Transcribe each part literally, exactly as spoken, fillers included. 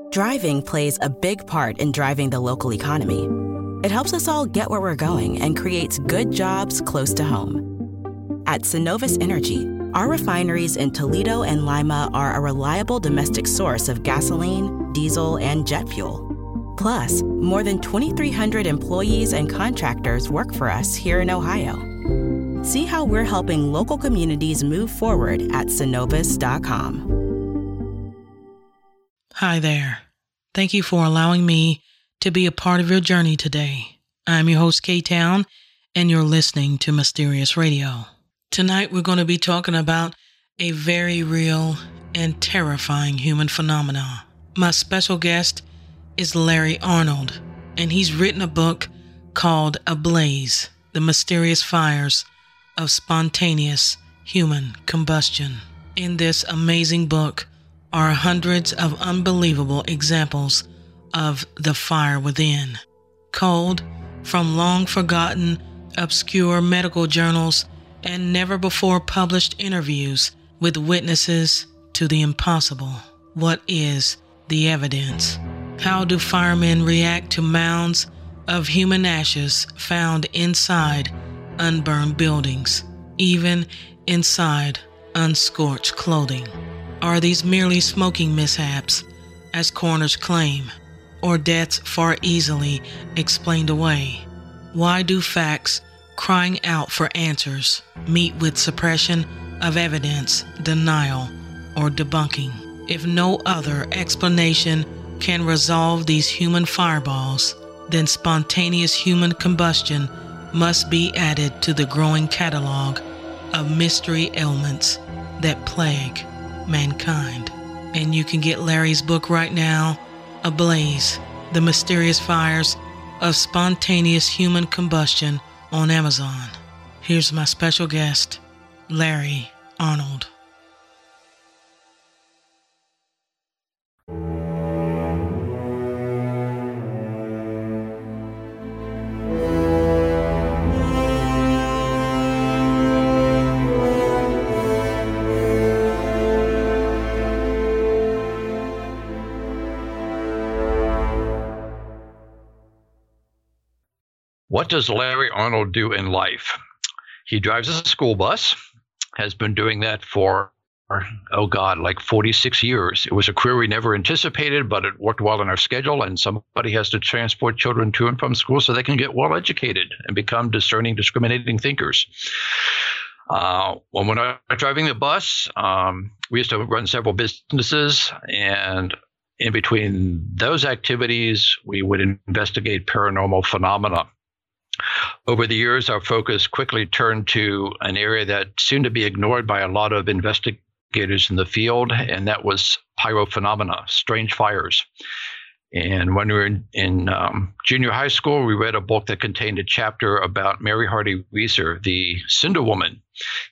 Driving plays a big part in driving the local economy. It helps us all get where we're going and creates good jobs close to home. At Synovus Energy, our refineries in Toledo and Lima are a reliable domestic source of gasoline, diesel, and jet fuel. Plus, more than twenty-three hundred employees and contractors work for us here in Ohio. See how we're helping local communities move forward at synovus dot com. Hi there. Thank you for allowing me to be a part of your journey today. I'm your host, K-Town, and you're listening to Mysterious Radio. Tonight, we're going to be talking about a very real and terrifying human phenomena. My special guest is Larry Arnold, and he's written a book called Ablaze: The Mysterious Fires of Spontaneous Human Combustion. In this amazing book are hundreds of unbelievable examples of the fire within, culled from long-forgotten, obscure medical journals and never-before-published interviews with witnesses to the impossible. What is the evidence? How do firemen react to mounds of human ashes found inside unburned buildings, even inside unscorched clothing? Are these merely smoking mishaps, as coroners claim, or deaths far easily explained away? Why do facts crying out for answers meet with suppression of evidence, denial, or debunking? If no other explanation can resolve these human fireballs, then spontaneous human combustion must be added to the growing catalog of mystery ailments that plague mankind. And you can get Larry's book right now, Ablaze: The Mysterious Fires of Spontaneous Human Combustion, on Amazon. Here's my special guest, Larry Arnold. What does Larry Arnold do in life? He drives a school bus, has been doing that for, oh God, like forty-six years. It was a career we never anticipated, but it worked well in our schedule, and somebody has to transport children to and from school so they can get well educated and become discerning, discriminating thinkers. Uh, when we're not driving the bus, um, we used to run several businesses, and in between those activities, we would investigate paranormal phenomena. Over the years, our focus quickly turned to an area that seemed to be ignored by a lot of investigators in the field, and that was pyrophenomena, strange fires. And when we were in, in um, junior high school, we read a book that contained a chapter about Mary Hardy Weiser, the Cinder Woman.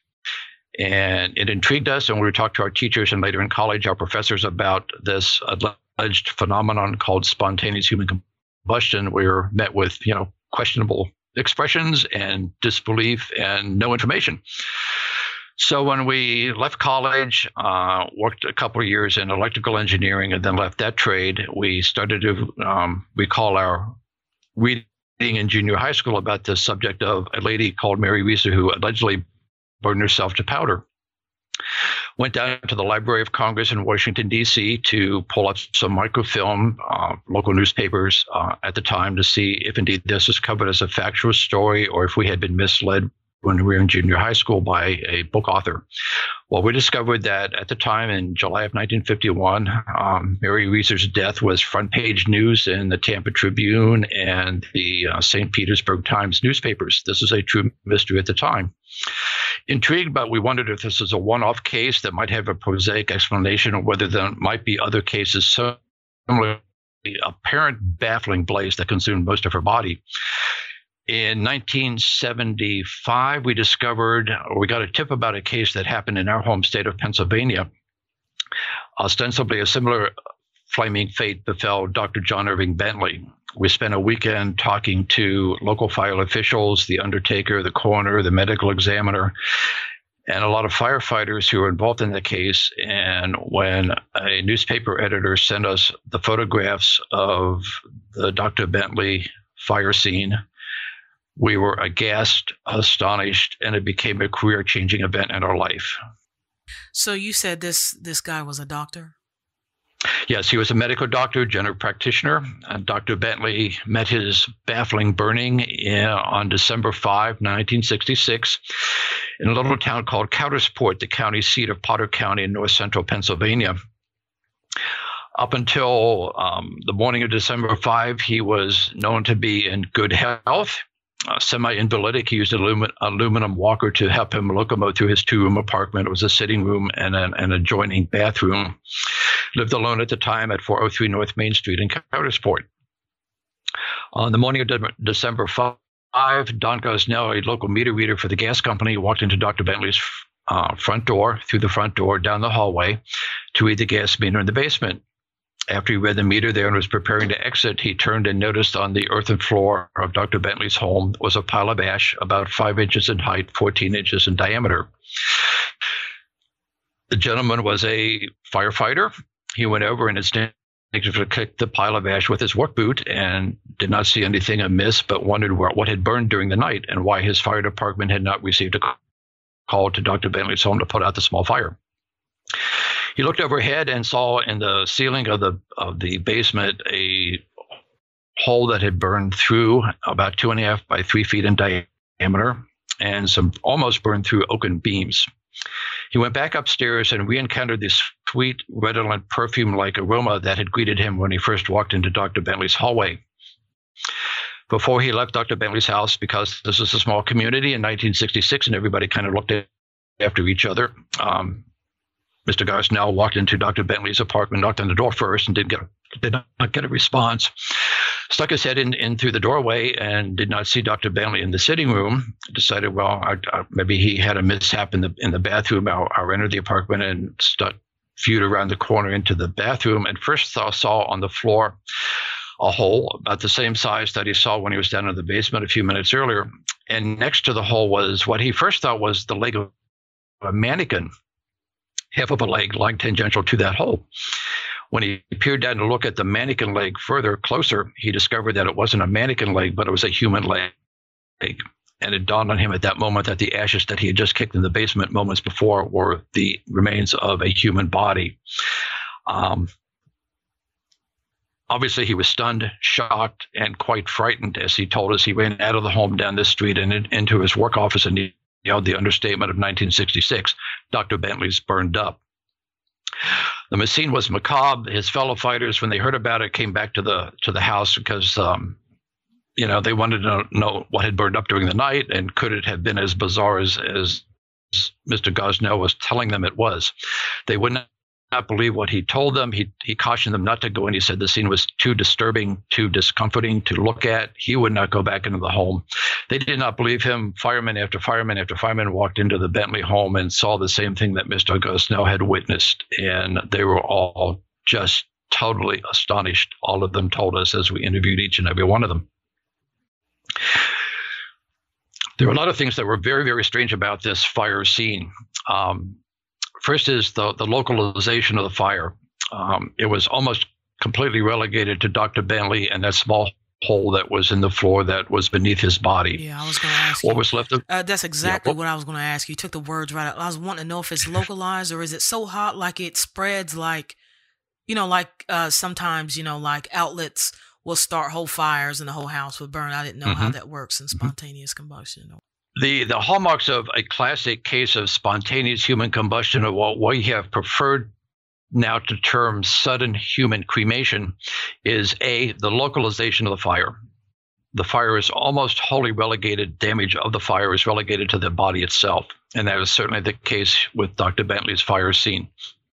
And it intrigued us, and we talked to our teachers and later in college, our professors, about this alleged phenomenon called spontaneous human combustion. We were met with, you know, questionable expressions and disbelief and no information. So when we left college, uh, worked a couple of years in electrical engineering and then left that trade, we started to um, recall our reading in junior high school about the subject of a lady called Mary Weiser who allegedly burned herself to powder. Went down to the Library of Congress in Washington, D C to pull up some microfilm, uh, local newspapers uh, at the time to see if indeed this was covered as a factual story or if we had been misled when we were in junior high school by a book author. Well, we discovered that at the time in July of nineteen fifty-one, um, Mary Weiser's death was front page news in the Tampa Tribune and the uh, Saint Petersburg Times newspapers. This is a true mystery at the time. Intrigued, but we wondered if this is a one-off case that might have a prosaic explanation or whether there might be other cases similar to the apparent baffling blaze that consumed most of her body. In nineteen seventy-five, we discovered, or we got a tip about a case that happened in our home state of Pennsylvania. Ostensibly, a similar flaming fate befell Doctor John Irving Bentley. We spent a weekend talking to local fire officials, the undertaker, the coroner, the medical examiner, and a lot of firefighters who were involved in the case. And when a newspaper editor sent us the photographs of the Doctor Bentley fire scene, we were aghast, astonished, and it became a career-changing event in our life. So you said this this guy was a doctor? Yes, he was a medical doctor, general practitioner. Uh, Doctor Bentley met his baffling burning in, on December fifth, nineteen sixty-six, in a little town called Coudersport, the county seat of Potter County in north central Pennsylvania. Up until um, the morning of December fifth, he was known to be in good health. Uh, semi-invalidic. He used an aluminum, aluminum walker to help him locomote through his two-room apartment. It was a sitting room and an, an adjoining bathroom. Lived alone at the time at four oh three North Main Street in Coudersport. On the morning of De- December fifth, Don Gosnell, a local meter reader for the gas company, walked into Doctor Bentley's uh, front door, through the front door, down the hallway, to read the gas meter in the basement. After he read the meter there and was preparing to exit, he turned and noticed on the earthen floor of Doctor Bentley's home was a pile of ash about five inches in height, fourteen inches in diameter. The gentleman was a firefighter. He went over and instinctively kicked the pile of ash with his work boot and did not see anything amiss, but wondered what had burned during the night and why his fire department had not received a call to Doctor Bentley's home to put out the small fire. He looked overhead and saw in the ceiling of the of the basement a hole that had burned through about two and a half by three feet in diameter, and some almost burned through oaken beams. He went back upstairs and re-encountered this sweet, redolent, perfume-like aroma that had greeted him when he first walked into Doctor Bentley's hallway. Before he left Doctor Bentley's house, because this was a small community in nineteen sixty-six and everybody kind of looked after each other, um, Mister Gosnell walked into Doctor Bentley's apartment, knocked on the door first, and did, get, did not get a response. Stuck his head in, in through the doorway and did not see Doctor Bentley in the sitting room. Decided, well, I, I, maybe he had a mishap in the in the bathroom. I, I entered the apartment and stuck, viewed around the corner into the bathroom, and first saw, saw on the floor a hole about the same size that he saw when he was down in the basement a few minutes earlier. And next to the hole was what he first thought was the leg of a mannequin. Half of a leg lying tangential to that hole. When he peered down to look at the mannequin leg further, closer, he discovered that it wasn't a mannequin leg, but it was a human leg. And it dawned on him at that moment that the ashes that he had just kicked in the basement moments before were the remains of a human body. Um, obviously, he was stunned, shocked, and quite frightened. As he told us, he ran out of the home down this street and in, into his work office, and he yelled the understatement of nineteen sixty-six, Doctor Bentley's burned up. The scene was macabre. His fellow fighters, when they heard about it, came back to the to the house because, um, you know, they wanted to know, know what had burned up during the night, and could it have been as bizarre as, as Mister Gosnell was telling them it was. They would not, not believe what he told them. He he cautioned them not to go in. He said the scene was too disturbing, too discomforting to look at. He would not go back into the home. They did not believe him. Fireman after fireman after fireman walked into the Bentley home and saw the same thing that Mister Gosnell had witnessed, and they were all just totally astonished. All of them told us as we interviewed each and every one of them. There were a lot of things that were very, very strange about this fire scene. Um, First is the, the localization of the fire. Um, it was almost completely relegated to Doctor Bentley and that small hole that was in the floor that was beneath his body. Yeah, I was going to ask what you. What was left of? Uh, that's exactly yeah, what I was going to ask you. You took the words right out. I was wanting to know if it's localized or is it so hot like it spreads like, you know, like uh, sometimes, you know, like outlets will start whole fires and the whole house would burn. I didn't know mm-hmm. how that works in spontaneous mm-hmm. combustion. The the hallmarks of a classic case of spontaneous human combustion, or what we have preferred now to term sudden human cremation, is A, the localization of the fire. The fire is almost wholly relegated, damage of the fire is relegated to the body itself. And that is certainly the case with Doctor Bentley's fire scene.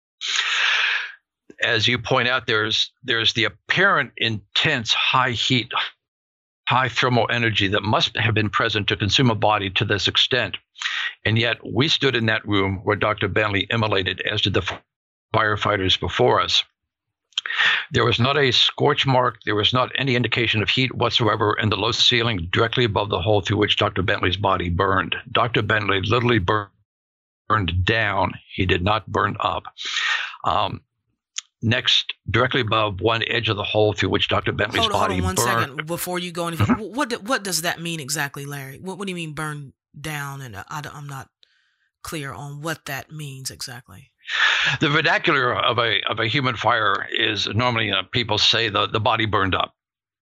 As you point out, there's there's the apparent intense high heat, high thermal energy that must have been present to consume a body to this extent. And yet we stood in that room where Doctor Bentley immolated, as did the firefighters before us. There was not a scorch mark. There was not any indication of heat whatsoever in the low ceiling directly above the hole through which Doctor Bentley's body burned. Doctor Bentley literally burned burned down. He did not burn up. Um, next, directly above one edge of the hole through which Doctor Bentley's hold, body hold on one burned. second before you go any further. What what does that mean exactly, Larry? What what do you mean burn down? And I, I'm not clear on what that means exactly. The vernacular of a of a human fire is normally uh, people say the, the body burned up.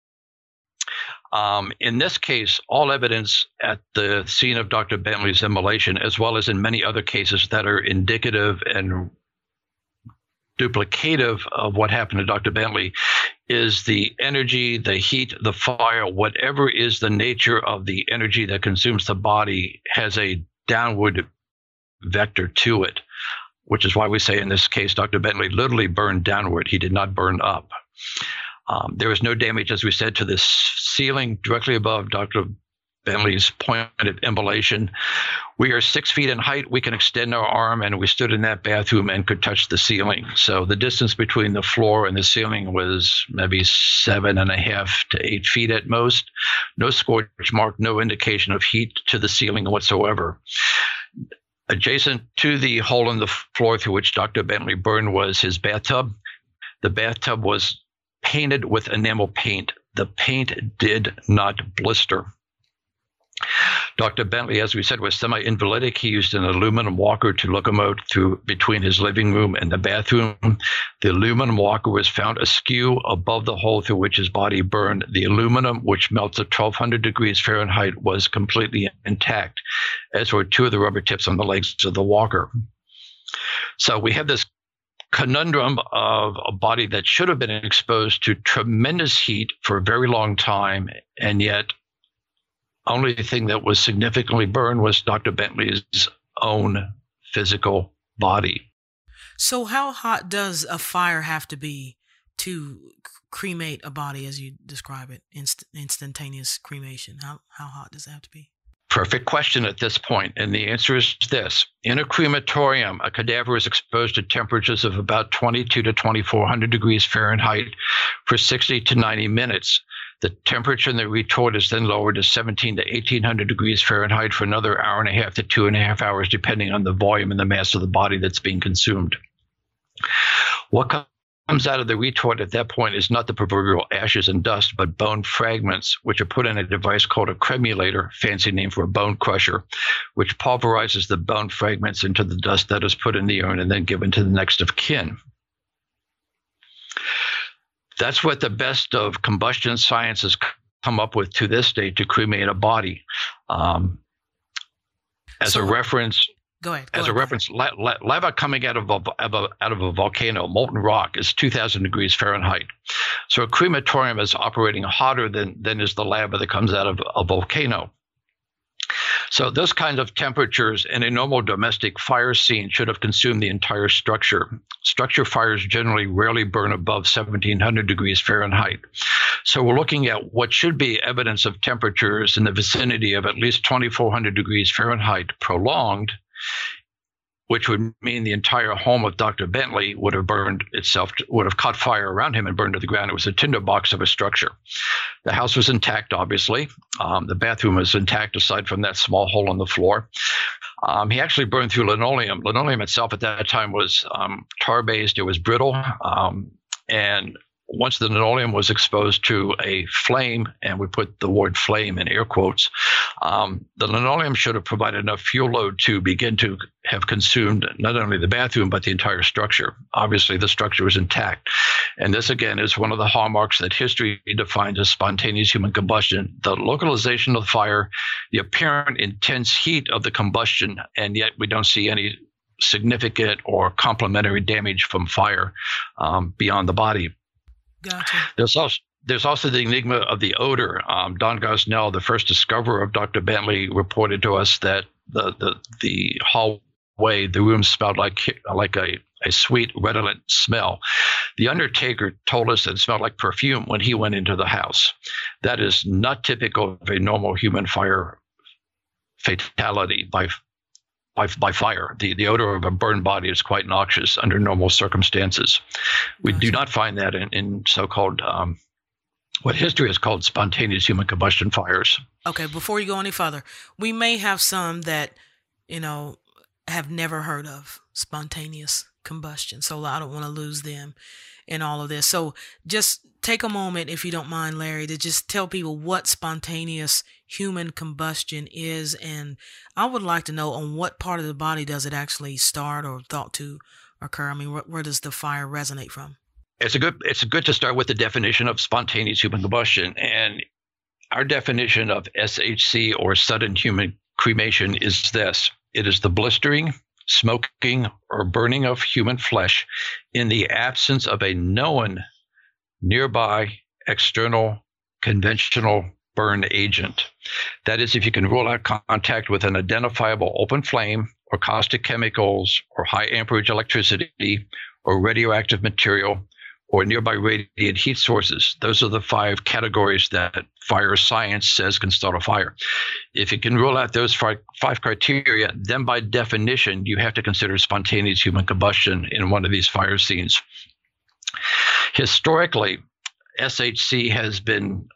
Um, in this case, all evidence at the scene of Doctor Bentley's immolation, as well as in many other cases that are indicative and duplicative of what happened to Doctor Bentley, is the energy, the heat, the fire, whatever is the nature of the energy that consumes the body has a downward vector to it, which is why we say in this case, Doctor Bentley literally burned downward. He did not burn up. Um, there was no damage, as we said, to the ceiling directly above Doctor Bentley's point of immolation. We are six feet in height. We can extend our arm, and we stood in that bathroom and could touch the ceiling. So the distance between the floor and the ceiling was maybe seven and a half to eight feet at most. No scorch mark, no indication of heat to the ceiling whatsoever. Adjacent to the hole in the floor through which Doctor Bentley burned was his bathtub. The bathtub was painted with enamel paint. The paint did not blister. Doctor Bentley, as we said, was semi-invalidic. He used an aluminum walker to locomote through between his living room and the bathroom. The aluminum walker was found askew above the hole through which his body burned. The aluminum, which melts at twelve hundred degrees Fahrenheit, was completely intact, as were two of the rubber tips on the legs of the walker. So we have this conundrum of a body that should have been exposed to tremendous heat for a very long time, and yet only thing that was significantly burned was Doctor Bentley's own physical body. So how hot does a fire have to be to cremate a body, as you describe it, inst- instantaneous cremation? How how hot does it have to be? Perfect question at this point, and the answer is this. In a crematorium, a cadaver is exposed to temperatures of about twenty-two to twenty-four hundred degrees Fahrenheit for sixty to ninety minutes. The temperature in the retort is then lowered to seventeen to eighteen hundred degrees Fahrenheit for another hour and a half to two and a half hours, depending on the volume and the mass of the body that's being consumed. What comes out of the retort at that point is not the proverbial ashes and dust, but bone fragments, which are put in a device called a cremulator, fancy name for a bone crusher, which pulverizes the bone fragments into the dust that is put in the urn and then given to the next of kin. That's what the best of combustion science has come up with to this day to cremate a body. Um, as so, a reference, go ahead. Go as ahead, a reference, la- la- lava coming out of a, of a out of a volcano, molten rock, is two thousand degrees Fahrenheit. So a crematorium is operating hotter than than is the lava that comes out of a volcano. So those kinds of temperatures in a normal domestic fire scene should have consumed the entire structure. Structure fires generally rarely burn above seventeen hundred degrees Fahrenheit. So we're looking at what should be evidence of temperatures in the vicinity of at least twenty-four hundred degrees Fahrenheit prolonged, which would mean the entire home of Doctor Bentley would have burned itself, would have caught fire around him and burned to the ground. It was a tinderbox of a structure. The house was intact, obviously. Um, the bathroom was intact aside from that small hole in the floor. Um, he actually burned through linoleum. Linoleum itself at that time was um, tar-based. It was brittle. Um, and once the linoleum was exposed to a flame, and we put the word flame in air quotes, um, the linoleum should have provided enough fuel load to begin to have consumed not only the bathroom, but the entire structure. Obviously, the structure was intact. And this, again, is one of the hallmarks that history defines as spontaneous human combustion. The localization of the fire, the apparent intense heat of the combustion, and yet we don't see any significant or complementary damage from fire um, beyond the body. Gotcha. There's also there's also the enigma of the odor. Um, Don Gosnell, the first discoverer of Doctor Bentley, reported to us that the the the hallway, the room smelled like like a, a sweet, redolent smell. The undertaker told us that it smelled like perfume when he went into the house. That is not typical of a normal human fire fatality by By, by fire. The, the odor of a burned body is quite noxious under normal circumstances. We do not find that in, in so-called, um, what history has called spontaneous human combustion fires. Okay, before you go any further, we may have some that, you know, have never heard of spontaneous combustion, so I don't want to lose them in all of this. So just take a moment, if you don't mind, Larry, to just tell people what spontaneous human combustion is. And I would like to know, on what part of the body does it actually start or thought to occur? I mean, where, where does the fire resonate from? It's a good, it's good to start with the definition of spontaneous human combustion. And our definition of S H C, or sudden human cremation, is this: it is the blistering, smoking, or burning of human flesh in the absence of a known nearby external conventional burn agent. That is, if you can rule out contact with an identifiable open flame or caustic chemicals or high amperage electricity or radioactive material or nearby radiant heat sources. Those are the five categories that fire science says can start a fire. If you can rule out those five, five criteria, then by definition, you have to consider spontaneous human combustion in one of these fire scenes. Historically, S H C has been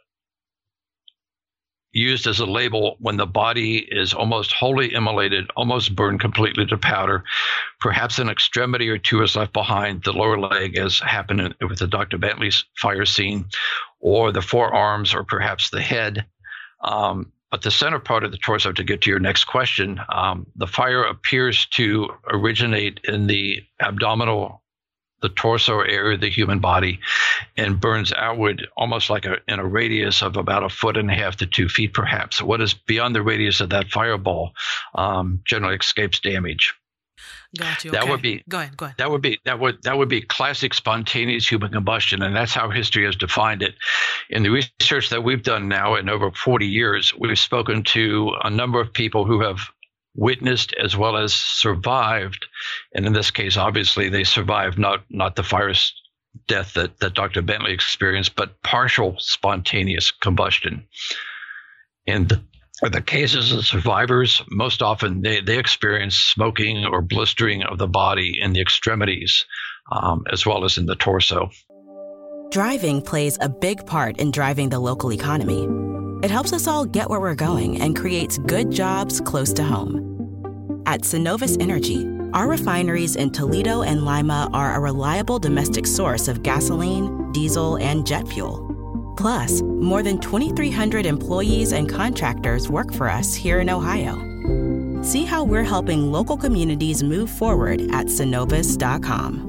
used as a label when the body is almost wholly immolated, almost burned completely to powder. Perhaps an extremity or two is left behind, the lower leg, as happened in, with the Doctor Bentley's fire scene, or the forearms, or perhaps the head. Um, but the center part of the torso, to get to your next question, um, the fire appears to originate in the abdominal, the torso area of the human body, and burns outward almost like a, in a radius of about a foot and a half to two feet, perhaps. What is beyond the radius of that fireball um, generally escapes damage. Got you. That okay. would be go ahead. Go ahead. That would be that would that would be classic spontaneous human combustion, and that's how history has defined it. In the research that we've done now in over forty years, we've spoken to a number of people who have witnessed as well as survived, and in this case, obviously, they survived not not the fire death that that Doctor Bentley experienced, but partial spontaneous combustion. And the cases of survivors, most often they, they experience smoking or blistering of the body in the extremities, um, as well as in the torso. Driving plays a big part in driving the local economy. It helps us all get where we're going and creates good jobs close to home. At Synovus Energy, our refineries in Toledo and Lima are a reliable domestic source of gasoline, diesel, and jet fuel. Plus, more than twenty-three hundred employees and contractors work for us here in Ohio. See how we're helping local communities move forward at Synovus dot com.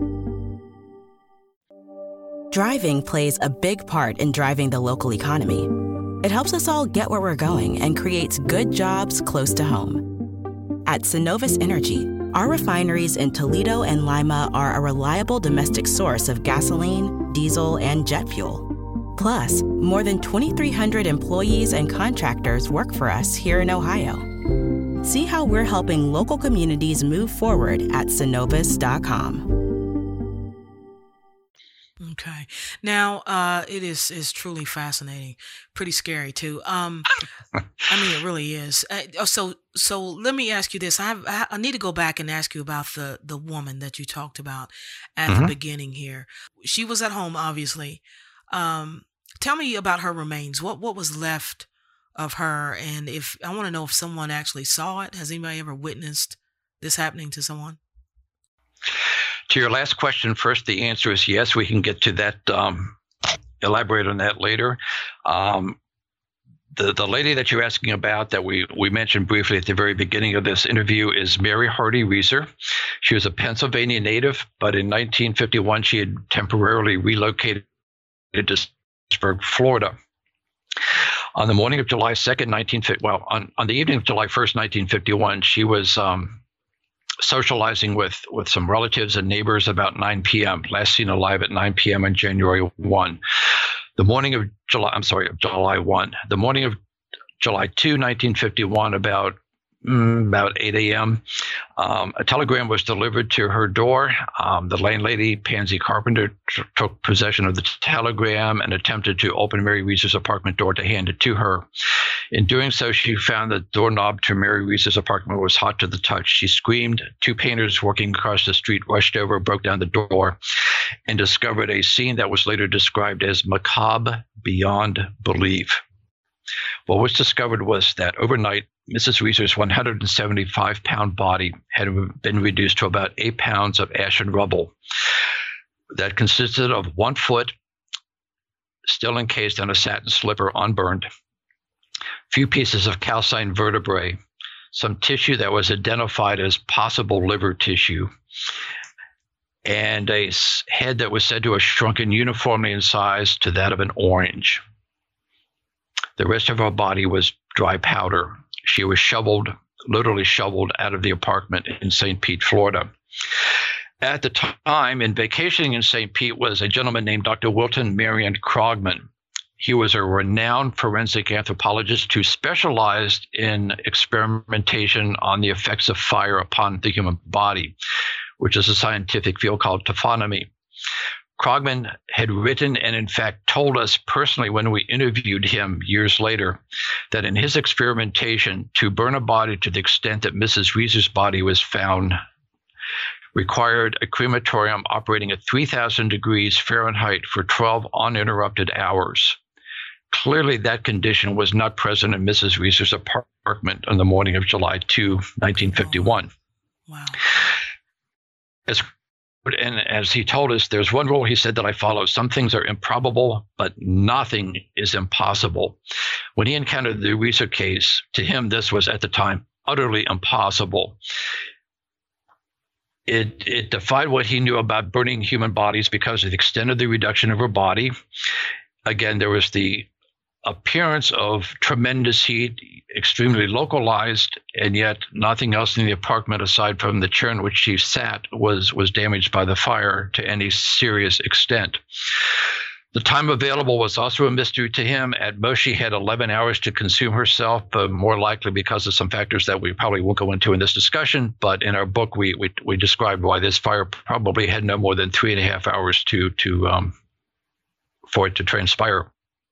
Driving plays a big part in driving the local economy. It helps us all get where we're going and creates good jobs close to home. At Synovus Energy, our refineries in Toledo and Lima are a reliable domestic source of gasoline, diesel, and jet fuel. Plus, more than twenty-three hundred employees and contractors work for us here in Ohio. See how we're helping local communities move forward at Synovus dot com. Okay. Now, uh, it is is truly fascinating, pretty scary too. Um, I mean, it really is. Uh, so, so let me ask you this. I have, I need to go back and ask you about the the woman that you talked about at mm-hmm. the beginning here. She was at home, obviously. Um, tell me about her remains. What what was left of her, and if I want to know if someone actually saw it. Has anybody ever witnessed this happening to someone? To your last question first, the answer is yes. We can get to that, um, elaborate on that later. Um, the the lady that you're asking about that we, we mentioned briefly at the very beginning of this interview is Mary Hardy Reeser. She was a Pennsylvania native, but in nineteen fifty-one, she had temporarily relocated to Pittsburgh, Florida. On the morning of July second, nineteen fifty, well, on, on the evening of July first, nineteen fifty-one, she was um, socializing with, with some relatives and neighbors about nine p.m., last seen alive at nine p.m. on January first. The morning of July, I'm sorry, of July first, the morning of July second, nineteen fifty-one, about Mm, about eight a.m. Um, a telegram was delivered to her door. Um, the landlady, Pansy Carpenter, t- took possession of the t- telegram and attempted to open Mary Reeser's apartment door to hand it to her. In doing so, she found the doorknob to Mary Reeser's apartment was hot to the touch. She screamed. Two painters working across the street rushed over, broke down the door, and discovered a scene that was later described as macabre beyond belief. What was discovered was that overnight, Missus Reeser's one hundred seventy-five pound body had been reduced to about eight pounds of ash and rubble that consisted of one foot still encased in a satin slipper unburned, few pieces of calcined vertebrae, some tissue that was identified as possible liver tissue, and a head that was said to have shrunken uniformly in size to that of an orange. The rest of her body was dry powder. She was shoveled, literally shoveled out of the apartment in Saint Pete, Florida. At the time, in vacationing in Saint Pete was a gentleman named Doctor Wilton Marion Krogman. He was a renowned forensic anthropologist who specialized in experimentation on the effects of fire upon the human body, which is a scientific field called taphonomy. Krogman had written and in fact told us personally when we interviewed him years later that in his experimentation to burn a body to the extent that Missus Reeser's body was found required a crematorium operating at three thousand degrees Fahrenheit for twelve uninterrupted hours. Clearly, that condition was not present in Missus Reeser's apartment on the morning of July second, nineteen fifty-one. Wow. As, and as he told us, there's one rule he said that I follow. Some things are improbable, but nothing is impossible. When he encountered the Reeser case, to him, this was at the time utterly impossible. It, it defied what he knew about burning human bodies because of the extent of the reduction of her body. Again, there was the appearance of tremendous heat, extremely localized, and yet nothing else in the apartment aside from the chair in which she sat was, was damaged by the fire to any serious extent. The time available was also a mystery to him. At most, she had eleven hours to consume herself, but more likely because of some factors that we probably won't go into in this discussion. But in our book, we we, we described why this fire probably had no more than three and a half hours to to um, for it to transpire.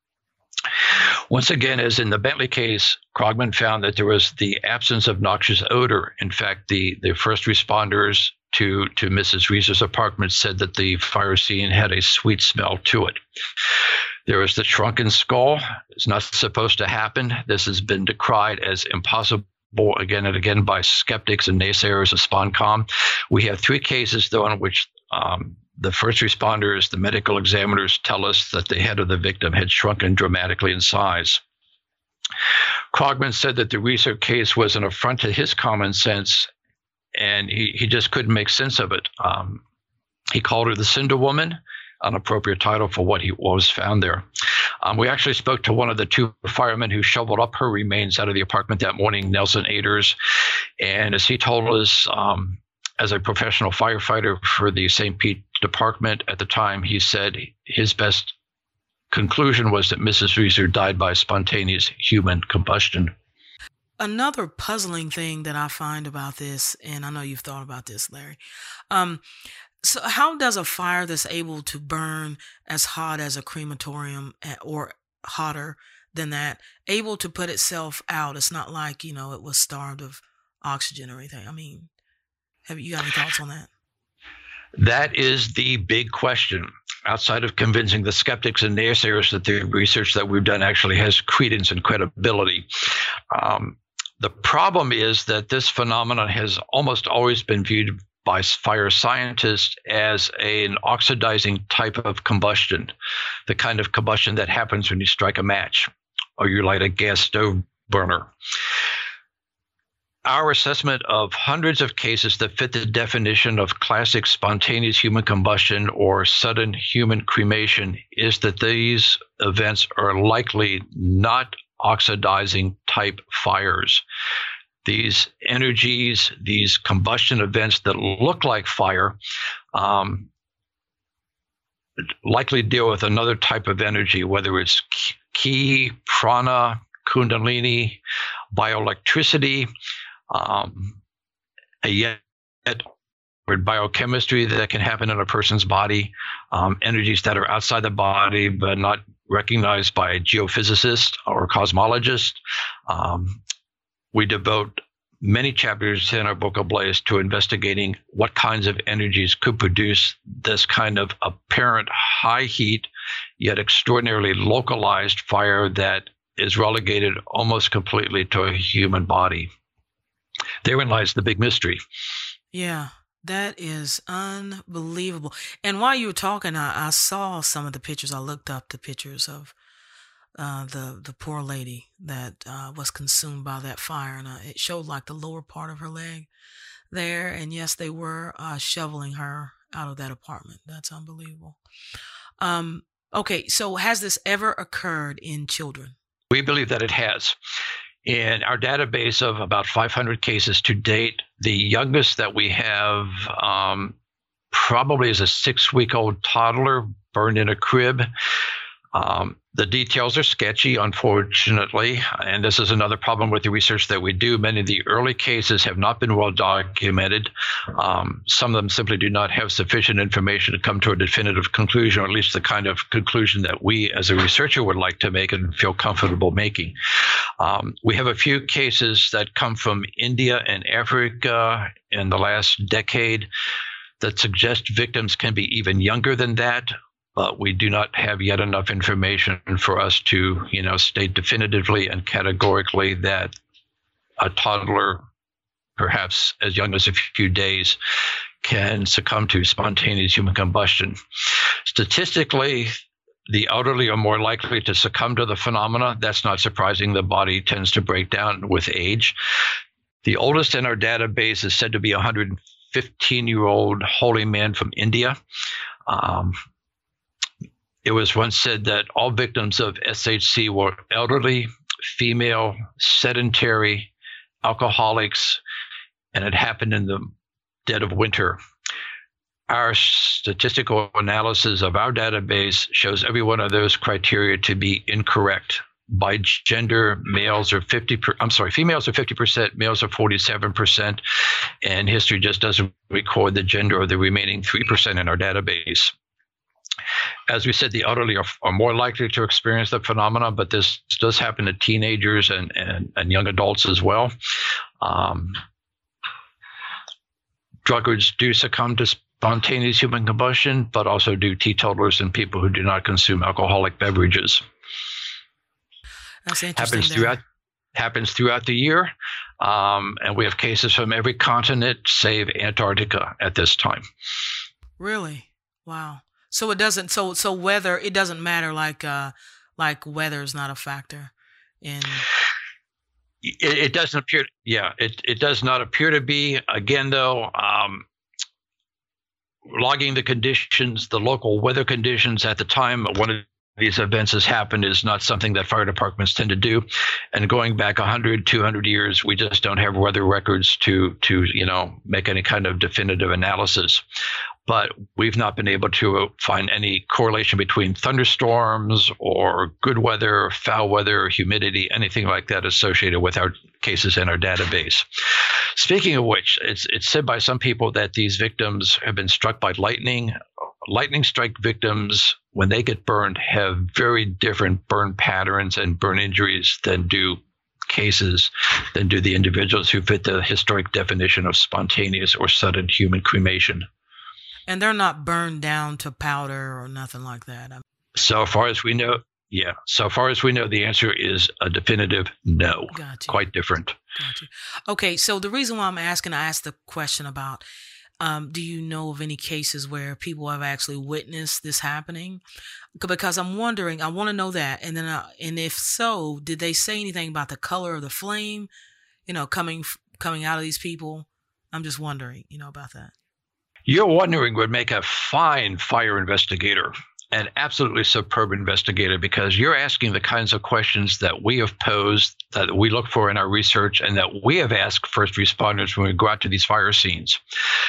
Once again, as in the Bentley case, Krogman found that there was the absence of noxious odor. In fact, the, the first responders to, to Missus Reeser's apartment said that the fire scene had a sweet smell to it. There was the shrunken skull. It's not supposed to happen. This has been decried as impossible again and again by skeptics and naysayers of SponCom. We have three cases, though, in which um, the first responders, the medical examiners, tell us that the head of the victim had shrunken dramatically in size. Krogman said that the Reeser case was an affront to his common sense, and he, he just couldn't make sense of it. Um, he called her the Cinder Woman, an appropriate title for what he what was found there. Um, we actually spoke to one of the two firemen who shoveled up her remains out of the apartment that morning, Nelson Aders, and as he told us, um, as a professional firefighter for the Saint Pete department at the time, he said his best conclusion was that Missus Reeser died by spontaneous human combustion. Another puzzling thing that I find about this, and I know you've thought about this, Larry, um, so how does a fire that's able to burn as hot as a crematorium or hotter than that, able to put itself out? It's not like, you know, it was starved of oxygen or anything. I mean, have you got any thoughts on that? That is the big question. Outside of convincing the skeptics and naysayers that the research that we've done actually has credence and credibility. Um, the problem is that this phenomenon has almost always been viewed by fire scientists as a, an oxidizing type of combustion, the kind of combustion that happens when you strike a match or you light a gas stove burner. Our assessment of hundreds of cases that fit the definition of classic spontaneous human combustion or sudden human cremation is that these events are likely not oxidizing type fires. These energies, these combustion events that look like fire, um, likely deal with another type of energy, whether it's ki, prana, kundalini, bioelectricity, um, a yet biochemistry that can happen in a person's body, um, energies that are outside the body but not recognized by a geophysicist or cosmologist. Um, we devote many chapters in our book Ablaze to investigating what kinds of energies could produce this kind of apparent high heat, yet extraordinarily localized fire that is relegated almost completely to a human body. Therein lies the big mystery. Yeah, that is unbelievable. And while you were talking, I, I saw some of the pictures. I looked up the pictures of uh, the the poor lady that uh, was consumed by that fire, and uh, it showed like the lower part of her leg there. And yes, they were uh, shoveling her out of that apartment. That's unbelievable. Um, okay, so has this ever occurred in children? We believe that it has. In our database of about five hundred cases to date, the youngest that we have um, probably is a six-week-old toddler burned in a crib. Um, the details are sketchy, unfortunately, and this is another problem with the research that we do. Many of the early cases have not been well documented. Um, some of them simply do not have sufficient information to come to a definitive conclusion, or at least the kind of conclusion that we as a researcher would like to make and feel comfortable making. Um, we have a few cases that come from India and Africa in the last decade that suggest victims can be even younger than that. But we do not have yet enough information for us to, you know, state definitively and categorically that a toddler, perhaps as young as a few days, can succumb to spontaneous human combustion. Statistically, the elderly are more likely to succumb to the phenomena. That's not surprising. The body tends to break down with age. The oldest in our database is said to be a one hundred fifteen-year-old holy man from India. Um, It was once said that all victims of S H C were elderly, female, sedentary, alcoholics, and it happened in the dead of winter. Our statistical analysis of our database shows every one of those criteria to be incorrect. By gender, males are fifty. Per, I'm sorry, females are fifty percent, males are forty-seven percent, and history just doesn't record the gender of the remaining three percent in our database. As we said, the elderly are, are more likely to experience the phenomena, but this does happen to teenagers and, and, and young adults as well. Um, drunkards do succumb to spontaneous human combustion, but also do teetotalers and people who do not consume alcoholic beverages. That's interesting. Happens throughout, happens throughout the year, um, and we have cases from every continent save Antarctica at this time. Really? Wow. So it doesn't. So so weather. It doesn't matter. Like uh, like weather is not a factor in. It, it doesn't appear. Yeah, it it does not appear to be. Again, though, um, logging the conditions, the local weather conditions at the time one of these events has happened is not something that fire departments tend to do. And going back one hundred, two hundred years, we just don't have weather records to to you know make any kind of definitive analysis. But we've not been able to find any correlation between thunderstorms or good weather, foul weather, humidity, anything like that associated with our cases in our database. Speaking of which, it's it's said by some people that these victims have been struck by lightning. Lightning strike victims, when they get burned, have very different burn patterns and burn injuries than do cases, than do the individuals who fit the historic definition of spontaneous or sudden human cremation. And they're not burned down to powder or nothing like that. I mean, so far as we know, yeah. So far as we know, the answer is a definitive no. Gotcha. Quite different. Gotcha. Okay, so the reason why I'm asking, I asked the question about, um, do you know of any cases where people have actually witnessed this happening? Because I'm wondering, I want to know that, and then, I, and if so, did they say anything about the color of the flame, you know, coming coming out of these people? I'm just wondering, you know, about that. Your wondering would make a fine fire investigator, an absolutely superb investigator, because you're asking the kinds of questions that we have posed, that we look for in our research, and that we have asked first responders when we go out to these fire scenes.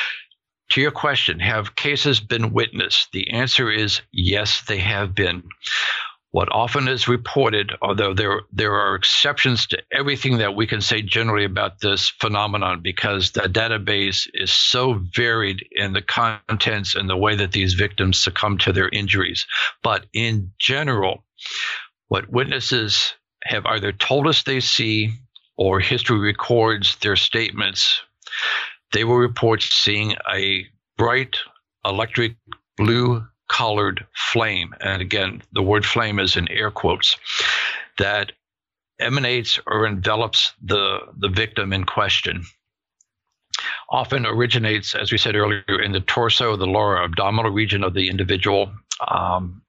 To your question, have cases been witnessed? The answer is yes, they have been. What often is reported, although there there are exceptions to everything that we can say generally about this phenomenon, because the database is so varied in the contents and the way that these victims succumb to their injuries. But in general, what witnesses have either told us they see or history records their statements, they will report seeing a bright electric blue colored flame, and again, the word flame is in air quotes, that emanates or envelops the, the victim in question. Often originates, as we said earlier, in the torso, the lower abdominal region of the individual. Um,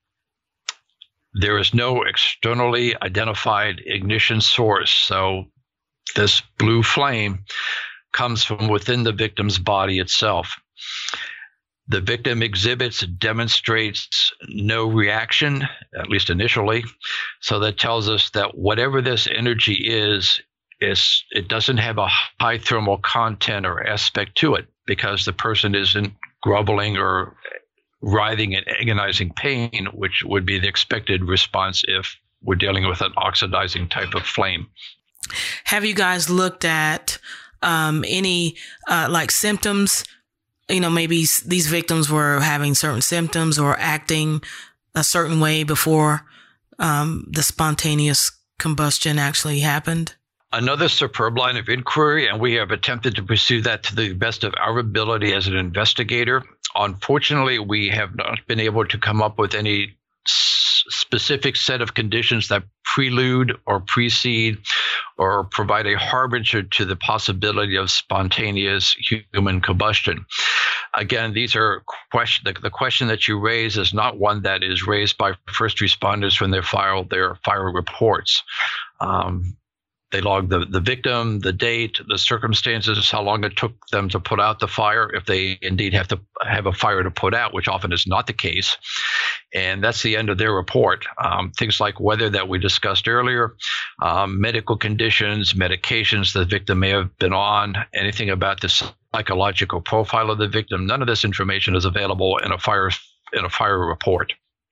there is no externally identified ignition source, so this blue flame comes from within the victim's body itself. The victim exhibits, demonstrates no reaction, at least initially. So that tells us that whatever this energy is, is it doesn't have a high thermal content or aspect to it, because the person isn't grumbling or writhing in agonizing pain, which would be the expected response if we're dealing with an oxidizing type of flame. Have you guys looked at um, any uh, like symptoms? You know, maybe these victims were having certain symptoms or acting a certain way before um, the spontaneous combustion actually happened? Another superb line of inquiry, and we have attempted to pursue that to the best of our ability as an investigator. Unfortunately, we have not been able to come up with any s- specific set of conditions that prelude or precede or provide a harbinger to the possibility of spontaneous human combustion. Again, these are question. The, the question that you raise is not one that is raised by first responders when they file their fire reports. Um, They log the, the victim, the date, the circumstances, how long it took them to put out the fire, if they indeed have to have a fire to put out, which often is not the case. And that's the end of their report. Um, things like weather that we discussed earlier, um, medical conditions, medications the victim may have been on, anything about the psychological profile of the victim. None of this information is available in a fire in a fire report.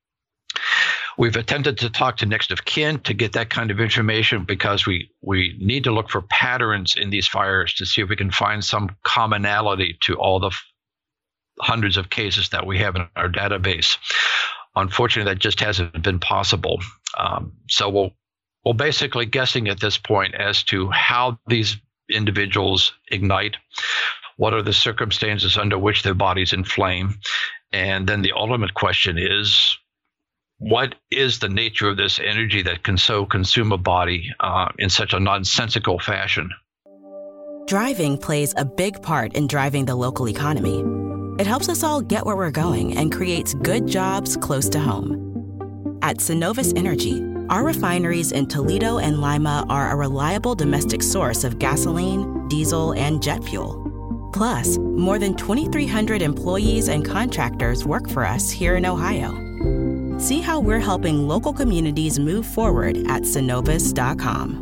We've attempted to talk to next of kin to get that kind of information because we, we need to look for patterns in these fires to see if we can find some commonality to all the f- hundreds of cases that we have in our database. Unfortunately, that just hasn't been possible. Um, so we'll, we're basically guessing at this point as to how these individuals ignite, what are the circumstances under which their bodies inflame, and then the ultimate question is, what is the nature of this energy that can so consume a body uh, in such a nonsensical fashion? Driving plays a big part in driving the local economy. It helps us all get where we're going and creates good jobs close to home. At Synovus Energy, our refineries in Toledo and Lima are a reliable domestic source of gasoline, diesel, and jet fuel. Plus, more than twenty-three hundred employees and contractors work for us here in Ohio. See how we're helping local communities move forward at Synovus dot com.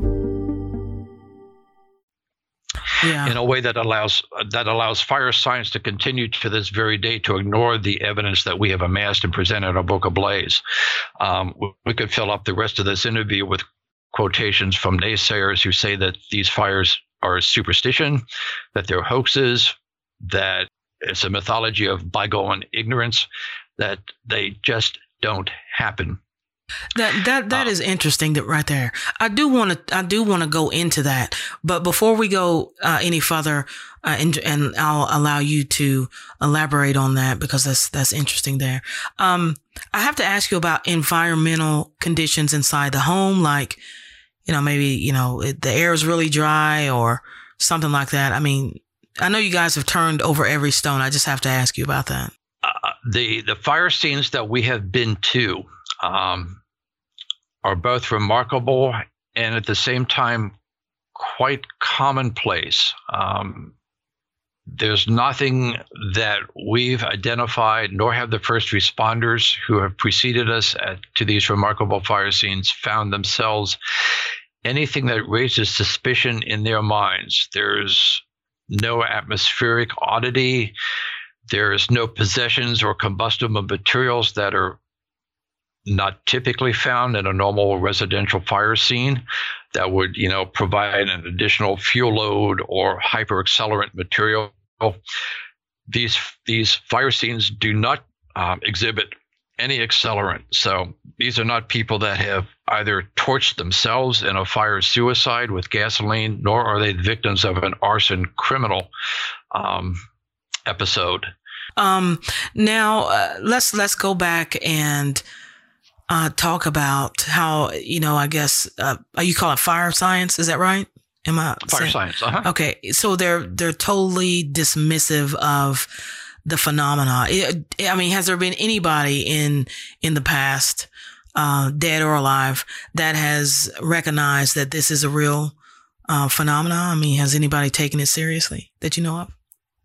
Yeah. In a way that allows that allows fire science to continue to this very day to ignore the evidence that we have amassed and presented in our book Ablaze. Um, we could fill up the rest of this interview with quotations from naysayers who say that these fires are superstition, that they're hoaxes, that it's a mythology of bygone ignorance, that they just don't happen. That that that uh, is interesting. That right there. I do want to I do want to go into that, but before we go uh, any further, uh, and and I'll allow you to elaborate on that because that's that's interesting there. Um, I have to ask you about environmental conditions inside the home, like you know maybe you know it, the air is really dry or something like that. I mean, I know you guys have turned over every stone. I just have to ask you about that. Uh, the the fire scenes that we have been to um, are both remarkable and at the same time quite commonplace. Um, there's nothing that we've identified, nor have the first responders who have preceded us at, to these remarkable fire scenes found themselves anything that raises suspicion in their minds. There's no atmospheric oddity. There's no possessions or combustible materials that are not typically found in a normal residential fire scene that would, you know, provide an additional fuel load or hyperaccelerant material. These these fire scenes do not um, exhibit any accelerant. So these are not people that have either torched themselves in a fire suicide with gasoline, nor are they the victims of an arson criminal um, episode. Um, now uh, let's let's go back and uh, talk about how, you know, I guess uh, you call it fire science. Is that right? Am I fire saying? science? Uh-huh. Okay, so they're they're totally dismissive of the phenomena. It, I mean, has there been anybody in in the past, uh, dead or alive, that has recognized that this is a real uh, phenomena? I mean, has anybody taken it seriously that you know of?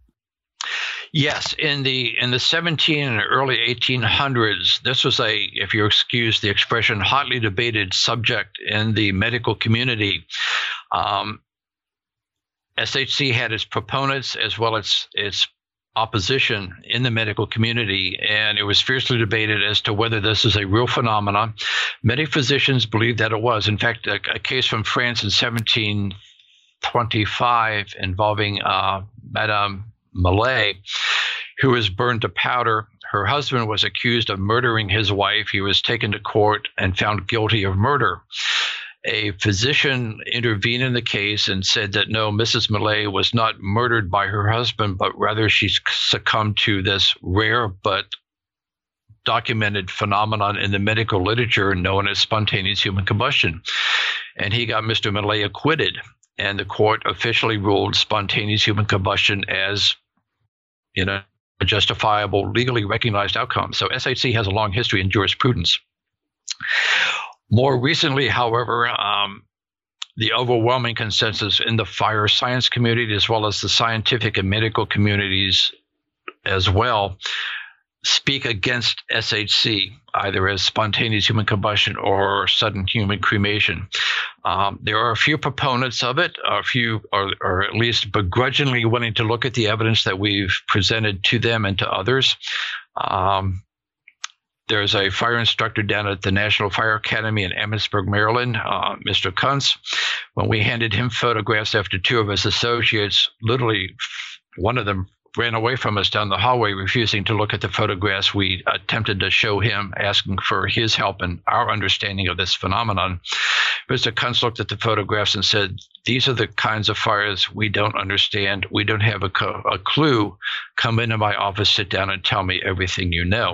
Yes, in the in the seventeen and early eighteen hundreds, this was a, if you excuse the expression, hotly debated subject in the medical community. Um, S H C had its proponents as well as its opposition in the medical community, and it was fiercely debated as to whether this is a real phenomenon. Many physicians believed that it was. In fact, a, a case from France in seventeen twenty-five involving uh, Madame Millet, who was burned to powder. Her husband was accused of murdering his wife. He was taken to court and found guilty of murder. A physician intervened in the case and said that no, Missus Millet was not murdered by her husband, but rather she succumbed to this rare but documented phenomenon in the medical literature known as spontaneous human combustion. And he got Mister Millet acquitted, and the court officially ruled spontaneous human combustion as, you know, a justifiable, legally recognized outcome. So S H C has a long history in jurisprudence. More recently, however, um, the overwhelming consensus in the fire science community, as well as the scientific and medical communities as well, speak against S H C, either as spontaneous human combustion or sudden human cremation. Um, there are a few proponents of it, a few, or, or at least begrudgingly willing to look at the evidence that we've presented to them and to others. Um, There's a fire instructor down at the National Fire Academy in Emmitsburg, Maryland, uh, Mister Kuntz. When we handed him photographs after two of his associates, literally one of them ran away from us down the hallway, refusing to look at the photographs we attempted to show him, asking for his help and our understanding of this phenomenon. Mister Kuntz looked at the photographs and said, "These are the kinds of fires we don't understand. We don't have a, co- a clue. Come into my office, sit down, and tell me everything you know."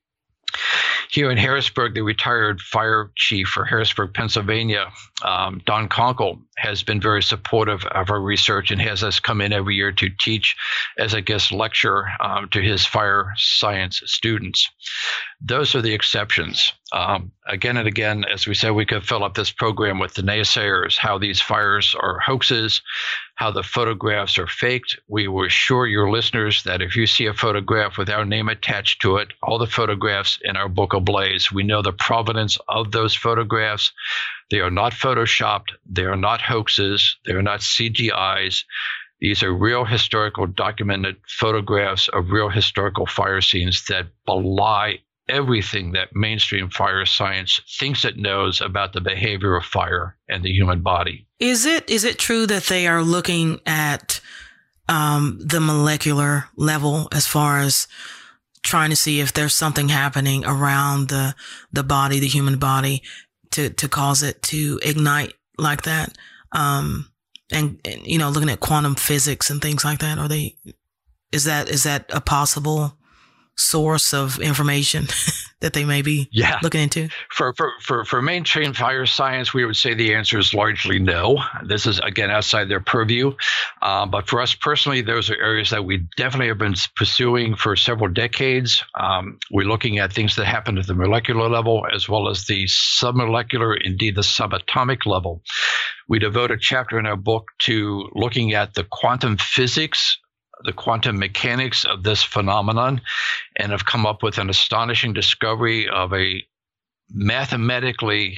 Here in Harrisburg, the retired fire chief for Harrisburg, Pennsylvania, um, Don Conkle, has been very supportive of our research and has us come in every year to teach as a guest lecturer um, to his fire science students. Those are the exceptions. Um, again and again, as we said, we could fill up this program with the naysayers, how these fires are hoaxes, how the photographs are faked. We will assure your listeners that if you see a photograph with our name attached to it, all the photographs in our book ablaze. We know the provenance of those photographs. They are not photoshopped. They are not hoaxes. They are not C G Is. These are real historical documented photographs of real historical fire scenes that belie everything that mainstream fire science thinks it knows about the behavior of fire and the human body. Is it is it true that they are looking at um, the molecular level as far as trying to see if there's something happening around the the body, the human body, to to cause it to ignite like that? Um, and, and you know, looking at quantum physics and things like that. Are they? Is that is that a possible source of information that they may be yeah. looking into? For, for for for mainstream fire science, we would say the answer is largely no. This is, again, outside their purview. Uh, but for us personally, those are areas that we definitely have been pursuing for several decades. Um, we're looking at things that happen at the molecular level as well as the submolecular, indeed the subatomic level. We devote a chapter in our book to looking at the quantum physics, the quantum mechanics of this phenomenon, and have come up with an astonishing discovery of a mathematically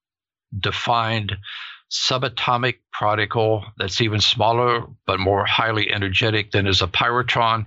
defined subatomic particle that's even smaller but more highly energetic than is a pyrotron.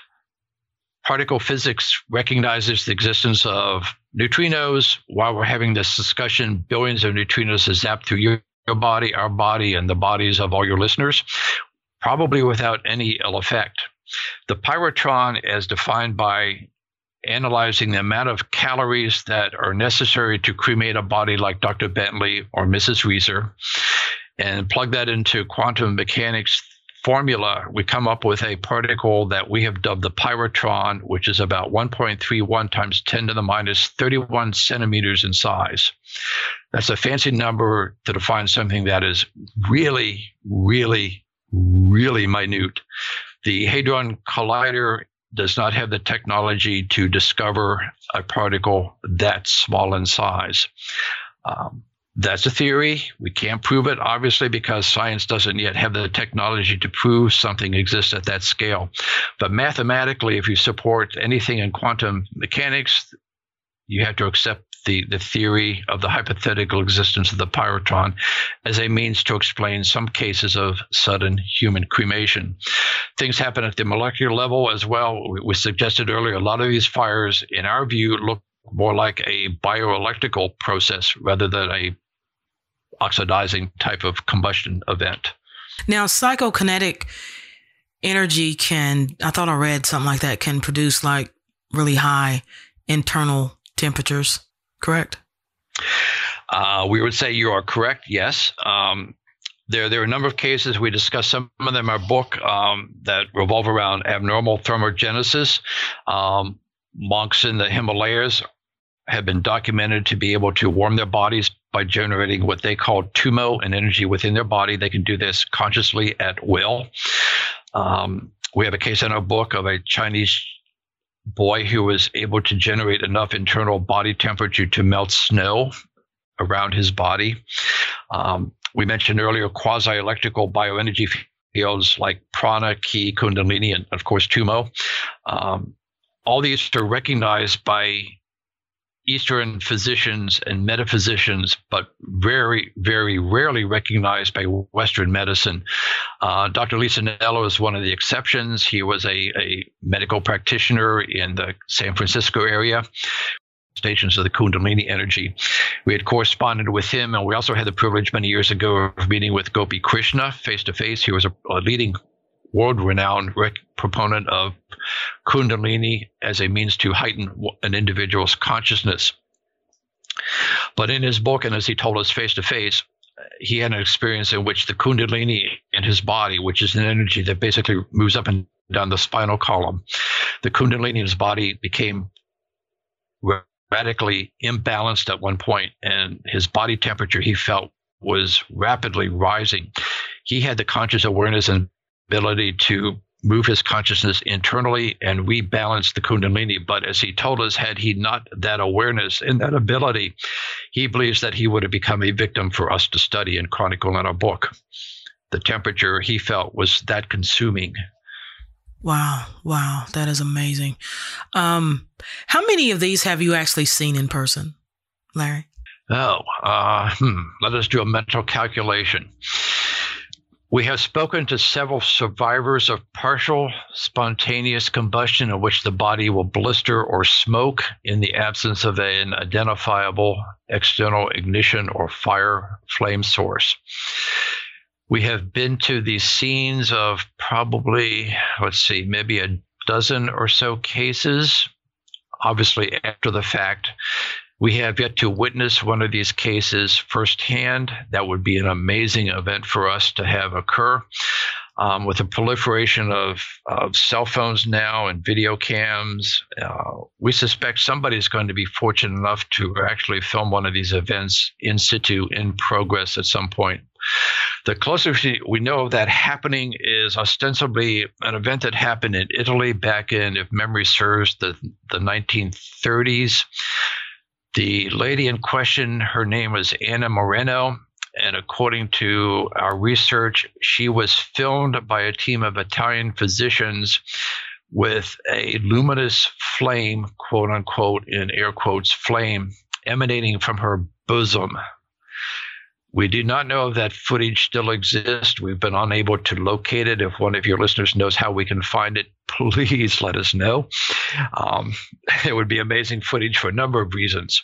Particle physics recognizes the existence of neutrinos. While we're having this discussion, billions of neutrinos are zapped through your, your body, our body, and the bodies of all your listeners, probably without any ill effect. The pyrotron, as defined by analyzing the amount of calories that are necessary to cremate a body like Doctor Bentley or Missus Reeser, and plug that into quantum mechanics formula, we come up with a particle that we have dubbed the pyrotron, which is about one point three one times ten to the minus thirty-one centimeters in size. That's a fancy number to define something that is really, really, really minute. The Hadron Collider does not have the technology to discover a particle that small in size. Um, That's a theory. We can't prove it, obviously, because science doesn't yet have the technology to prove something exists at that scale. But mathematically, if you support anything in quantum mechanics, you have to accept the, the theory of the hypothetical existence of the pyrotron as a means to explain some cases of sudden human cremation. Things happen at the molecular level as well. We, we suggested earlier, a lot of these fires, in our view, look more like a bioelectrical process rather than a oxidizing type of combustion event. Now, psychokinetic energy can, I thought I read something like that, can produce like really high internal temperatures, correct? Uh, we would say you are correct, yes. Um, there, there are a number of cases. We discussed some of them in our book um, that revolve around abnormal thermogenesis. Um, monks in the Himalayas have been documented to be able to warm their bodies by generating what they call tumo, an energy within their body. They can do this consciously at will. Um, we have a case in our book of a Chinese boy who was able to generate enough internal body temperature to melt snow around his body. Um, we mentioned earlier quasi-electrical bioenergy fields like prana, ki, kundalini, and of course tumo. Um, all these are recognized by Eastern physicians and metaphysicians, but very, very rarely recognized by Western medicine. Uh, Doctor Lee Sanello is one of the exceptions. He was a, a medical practitioner in the San Francisco area, stations of the Kundalini energy. We had corresponded with him, and we also had the privilege many years ago of meeting with Gopi Krishna face-to-face. He was a, a leading world-renowned rec- proponent of Kundalini as a means to heighten an individual's consciousness. But in his book, and as he told us face-to-face, he had an experience in which the Kundalini in his body, which is an energy that basically moves up and down the spinal column, the Kundalini in his body became radically imbalanced at one point, and his body temperature, he felt, was rapidly rising. He had the conscious awareness and ability to move his consciousness internally and rebalance the Kundalini. But as he told us, had he not that awareness and that ability, he believes that he would have become a victim for us to study and chronicle in our book. The temperature he felt was that consuming. Wow. Wow. That is amazing. Um, how many of these have you actually seen in person, Larry? Oh, uh, hmm, let us do a mental calculation. We have spoken to several survivors of partial spontaneous combustion in which the body will blister or smoke in the absence of an identifiable external ignition or fire flame source. We have been to these scenes of probably, let's see, maybe a dozen or so cases, obviously after the fact. We have yet to witness one of these cases firsthand. That would be an amazing event for us to have occur. Um, with the proliferation of, of cell phones now and video cams, uh, we suspect somebody's going to be fortunate enough to actually film one of these events in situ, in progress at some point. The closest we know of that happening is ostensibly an event that happened in Italy back in, if memory serves, the, the nineteen thirties. The lady in question, her name was Anna Moreno, and according to our research, she was filmed by a team of Italian physicians with a luminous flame, quote unquote, in air quotes, flame, emanating from her bosom. We do not know if that footage still exists. We've been unable to locate it. If one of your listeners knows how we can find it, please let us know. Um, it would be amazing footage for a number of reasons.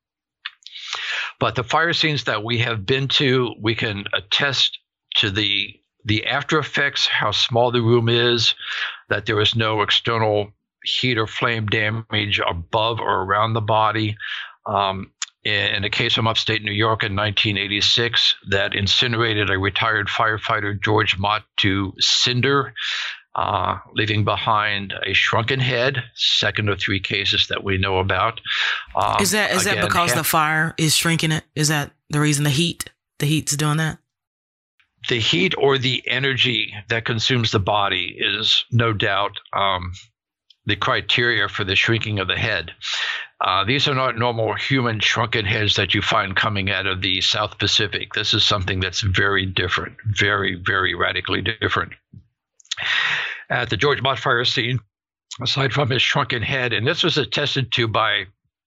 But the fire scenes that we have been to, we can attest to the the after effects, how small the room is, that there is no external heat or flame damage above or around the body. Um, in a case from upstate New York in nineteen eighty-six that incinerated a retired firefighter, George Mott, to cinder, uh, leaving behind a shrunken head, second of three cases that we know about. Um, is that is again, that because half, the fire is shrinking it? Is that the reason the heat, the heat's doing that? The heat or the energy that consumes the body is no doubt um, the criteria for the shrinking of the head. Uh, these are not normal human shrunken heads that you find coming out of the South Pacific. This is something that's very different, very, very radically different. At the George Mott fire scene, aside from his shrunken head, and this was attested to by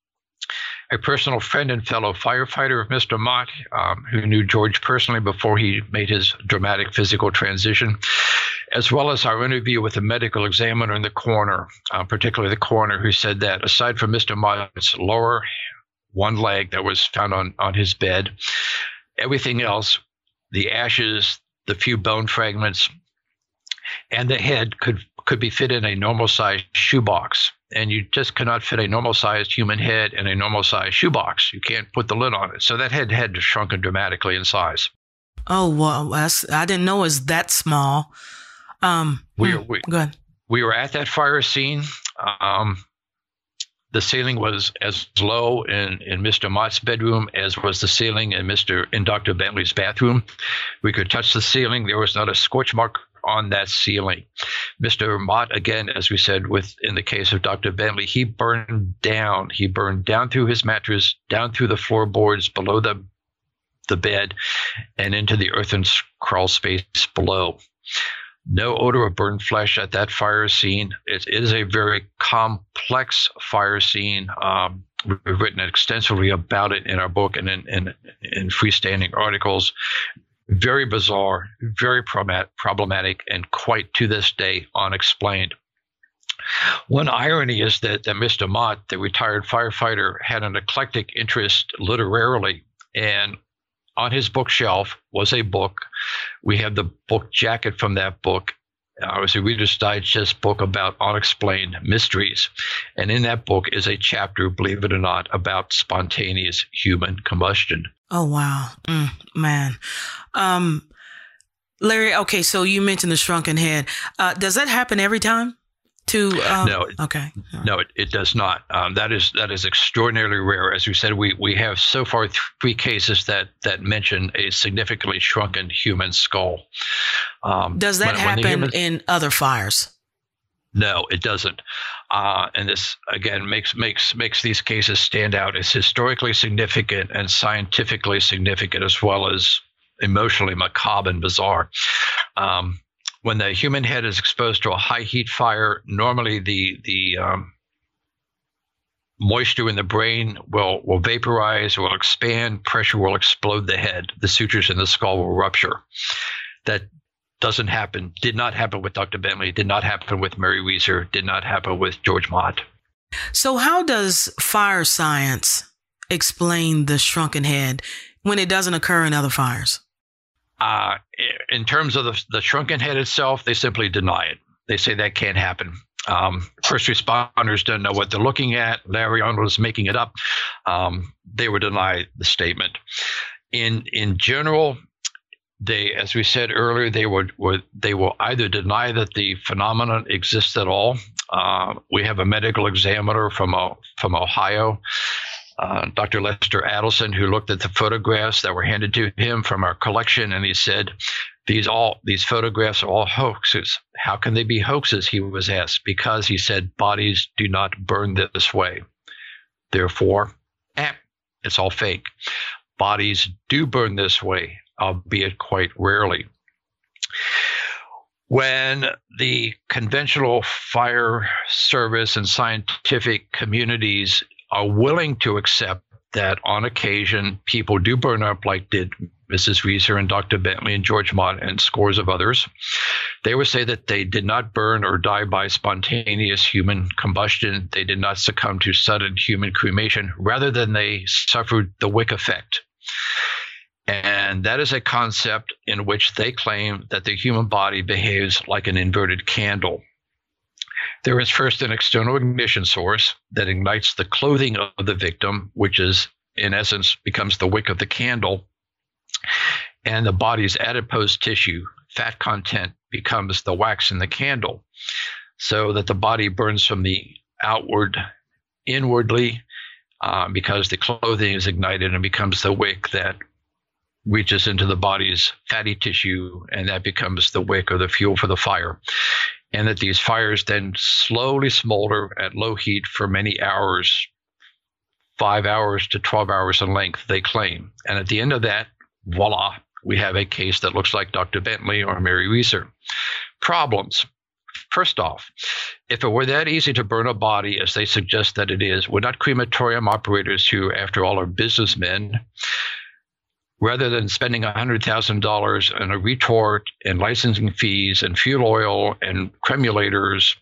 a personal friend and fellow firefighter of Mister Mott, um, who knew George personally before he made his dramatic physical transition, as well as our interview with the medical examiner and the coroner, uh, particularly the coroner, who said that aside from Mister Mott's lower one leg that was found on, on his bed, everything else, the ashes, the few bone fragments, and the head could could be fit in a normal-sized shoebox. And you just cannot fit a normal-sized human head in a normal-sized shoebox. You can't put the lid on it. So that head had shrunken dramatically in size. Oh, well, that's, I didn't know it was that small. Um, we, hmm, we, go ahead. We were at that fire scene. Um, the ceiling was as low in, in Mister Mott's bedroom as was the ceiling in Mister in Doctor Bentley's bathroom. We could touch the ceiling. There was not a scorch mark on that ceiling. Mister Mott, again, as we said, with in the case of Doctor Bentley, he burned down. He burned down through his mattress, down through the floorboards below the the bed, and into the earthen crawl space below. No odor of burned flesh at that fire scene. It, it is a very complex fire scene. Um, we've written extensively about it in our book and in, in, in freestanding articles. Very bizarre, very problematic, and quite to this day unexplained. One irony is that, that Mister Mott, the retired firefighter, had an eclectic interest literarily, and on his bookshelf was a book. We have the book jacket from that book. Uh, it was a Reader's Digest book about unexplained mysteries. And in that book is a chapter, believe it or not, about spontaneous human combustion. Oh, wow. Mm, man. Um, Larry, okay, so you mentioned the shrunken head. Uh, does that happen every time? To um, no, okay, right. no, it, it does not. Um, that is that is extraordinarily rare. As we said, we we have so far three cases that that mention a significantly shrunken human skull. Um, does that when, happen when human, in other fires? No, it doesn't. Uh, and this again makes makes makes these cases stand out as historically significant and scientifically significant, as well as emotionally macabre and bizarre. Um, When the human head is exposed to a high heat fire, normally the the um, moisture in the brain will, will vaporize, will expand, pressure will explode the head. The sutures in the skull will rupture. That doesn't happen, did not happen with Doctor Bentley, did not happen with Mary Weiser, did not happen with George Mott. So how does fire science explain the shrunken head when it doesn't occur in other fires? Uh, in terms of the, the shrunken head itself, they simply deny it. They say that can't happen. Um, first responders don't know what they're looking at. Larry Arnold is making it up. Um, they would deny the statement. In in general, they, as we said earlier, they would, would they will either deny that the phenomenon exists at all. Uh, we have a medical examiner from uh, from Ohio. Uh, Doctor Lester Adelson, who looked at the photographs that were handed to him from our collection, and he said, "These all these photographs are all hoaxes." How can they be hoaxes? He was asked. Because, he said, bodies do not burn this way. Therefore, eh, it's all fake. Bodies do burn this way, albeit quite rarely. When the conventional fire service and scientific communities are willing to accept that on occasion people do burn up, like did Missus Weiser and Doctor Bentley and George Mott and scores of others, they would say that they did not burn or die by spontaneous human combustion. They did not succumb to sudden human cremation. Rather than they suffered the wick effect. And that is a concept in which they claim that the human body behaves like an inverted candle. There is first an external ignition source that ignites the clothing of the victim, which is in essence, becomes the wick of the candle, and the body's adipose tissue, fat content, becomes the wax in the candle, so that the body burns from the outward inwardly uh, because the clothing is ignited and becomes the wick that reaches into the body's fatty tissue, and that becomes the wick or the fuel for the fire. And that these fires then slowly smolder at low heat for many hours, five hours to twelve hours in length, they claim. And at the end of that, voila, we have a case that looks like Doctor Bentley or Mary Reeser. Problems. First off, if it were that easy to burn a body as they suggest that it is, would not crematorium operators, who after all are businessmen, rather than spending one hundred thousand dollars on a retort and licensing fees and fuel oil and cremulators,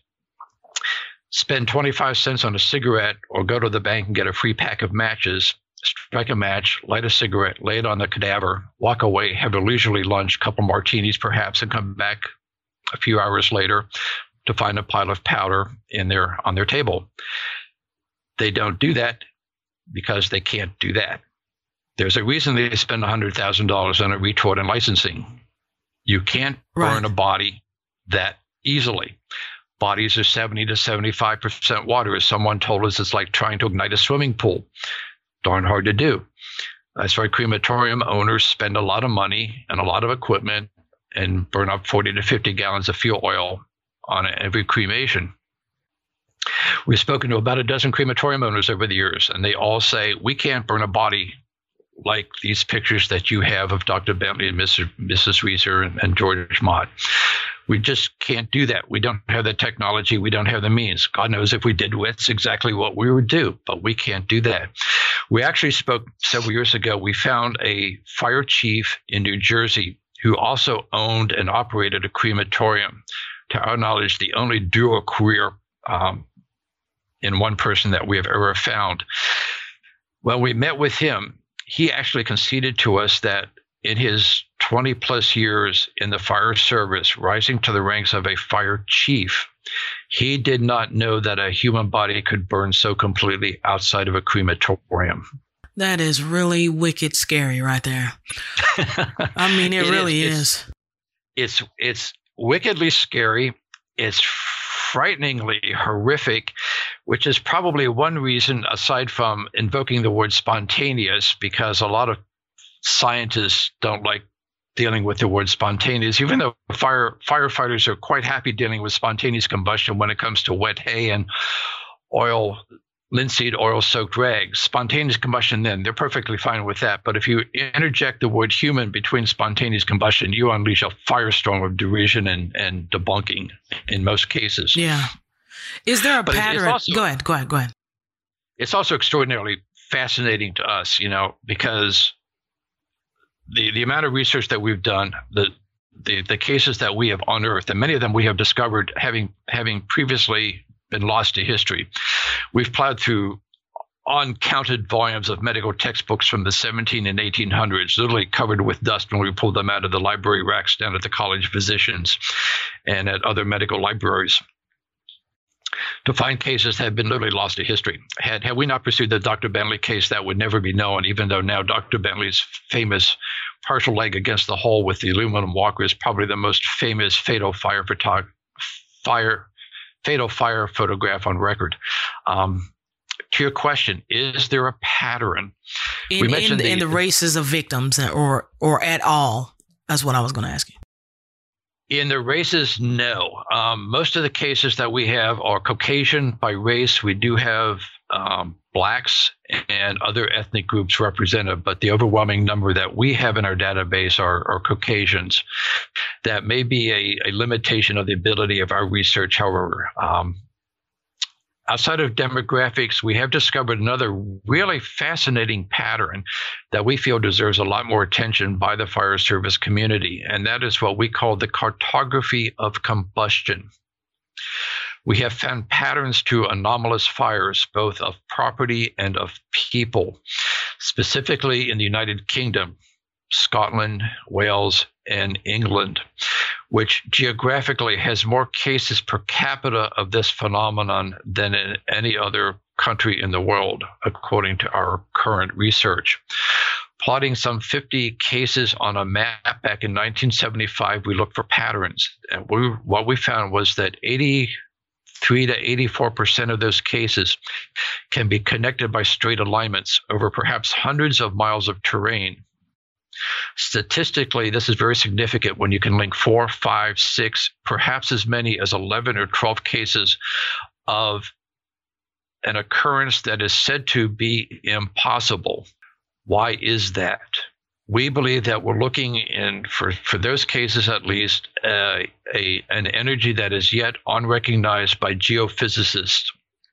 spend twenty-five cents on a cigarette or go to the bank and get a free pack of matches, strike a match, light a cigarette, lay it on the cadaver, walk away, have a leisurely lunch, couple martinis perhaps, and come back a few hours later to find a pile of powder in their on their table? They don't do that because they can't do that. There's a reason they spend one hundred thousand dollars on a retort and licensing. You can't burn right. a body that easily. Bodies are seventy to seventy-five percent water. As someone told us, it's like trying to ignite a swimming pool. Darn hard to do. That's why crematorium owners spend a lot of money and a lot of equipment and burn up forty to fifty gallons of fuel oil on every cremation. We've spoken to about a dozen crematorium owners over the years, and they all say, we can't burn a body like these pictures that you have of Doctor Bentley and Mister Missus Reeser and, and George Mott. We just can't do that. We don't have the technology. We don't have the means. God knows if we did, that's exactly what we would do, but we can't do that. We actually spoke several years ago. We found a fire chief in New Jersey who also owned and operated a crematorium. To our knowledge, the only dual career um, in one person that we have ever found. When we met with him, he actually conceded to us that in his twenty plus years in the fire service, rising to the ranks of a fire chief, he did not know that a human body could burn so completely outside of a crematorium. That is really wicked scary right there. I mean, it, it really is. is. It's, it's, it's wickedly scary. It's frighteningly horrific, which is probably one reason, aside from invoking the word spontaneous, because a lot of scientists don't like dealing with the word spontaneous, even though fire firefighters are quite happy dealing with spontaneous combustion when it comes to wet hay and oil, linseed oil-soaked rags. Spontaneous combustion, then, they're perfectly fine with that. But if you interject the word human between spontaneous combustion, you unleash a firestorm of derision and, and debunking in most cases. Yeah. Is there a but pattern? Also, go ahead, go ahead, go ahead. It's also extraordinarily fascinating to us, you know, because the, the amount of research that we've done, the, the the cases that we have unearthed, and many of them we have discovered having having previously been lost to history. We've plowed through uncounted volumes of medical textbooks from the seventeen and eighteen hundreds, literally covered with dust when we pulled them out of the library racks down at the College of Physicians and at other medical libraries, to find cases that have been literally lost to history. Had, had we not pursued the Doctor Bentley case, that would never be known, even though now Doctor Bentley's famous partial leg against the hull with the aluminum walker is probably the most famous fatal fire, photog- fire, fatal fire photograph on record. Um, to your question, is there a pattern? In, we mentioned in, the, in the races of victims or or at all? That's what I was going to ask you. In the races, no. Um, most of the cases that we have are Caucasian by race. We do have um, blacks and other ethnic groups represented, but the overwhelming number that we have in our database are, are Caucasians. That may be a, a limitation of the ability of our research, however. Um, outside of demographics, we have discovered another really fascinating pattern that we feel deserves a lot more attention by the fire service community, and that is what we call the cartography of combustion. We have found patterns to anomalous fires, both of property and of people, specifically in the United Kingdom, Scotland, Wales, and England, which geographically has more cases per capita of this phenomenon than in any other country in the world, according to our current research. Plotting some fifty cases on a map back in nineteen seventy-five, we looked for patterns. And we, what we found was that eighty-three to eighty-four percent of those cases can be connected by straight alignments over perhaps hundreds of miles of terrain. Statistically, this is very significant when you can link four, five, six, perhaps as many as eleven or twelve cases of an occurrence that is said to be impossible. Why is that? We believe that we're looking in, for, for those cases at least, uh, a, an energy that is yet unrecognized by geophysicists,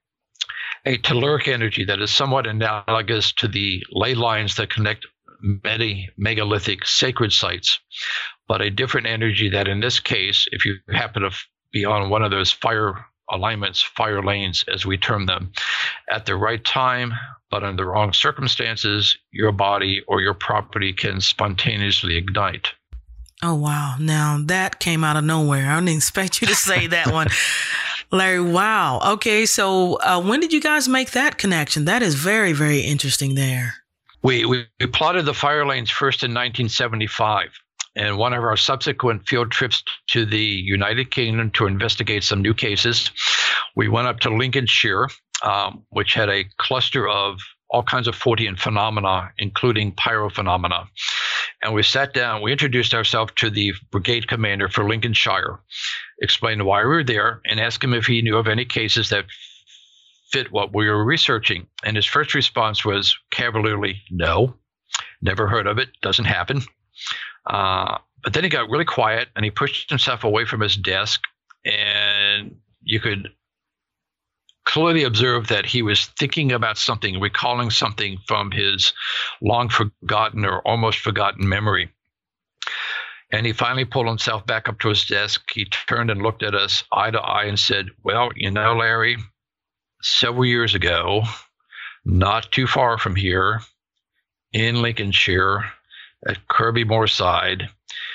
a telluric energy that is somewhat analogous to the ley lines that connect many megalithic sacred sites, but a different energy that in this case, if you happen to be on one of those fire alignments, fire lanes, as we term them, at the right time, but under the wrong circumstances, your body or your property can spontaneously ignite. Oh, wow. Now that came out of nowhere. I didn't expect you to say that one. Larry, wow. Okay, so uh, when did you guys make that connection? That is very, very interesting there. We, we, we plotted the fire lanes first in nineteen seventy-five. And one of our subsequent field trips to the United Kingdom to investigate some new cases, we went up to Lincolnshire, um, which had a cluster of all kinds of Fortean phenomena, including pyrophenomena. And we sat down, we introduced ourselves to the brigade commander for Lincolnshire, explained why we were there, and asked him if he knew of any cases that fit what we were researching. And his first response was cavalierly, no, never heard of it, doesn't happen. Uh, but then he got really quiet and he pushed himself away from his desk, and you could clearly observe that he was thinking about something, recalling something from his long forgotten or almost forgotten memory. And he finally pulled himself back up to his desk. He turned and looked at us eye to eye and said, well, you know, Larry, several years ago, not too far from here in Lincolnshire, at Kirby Moorside,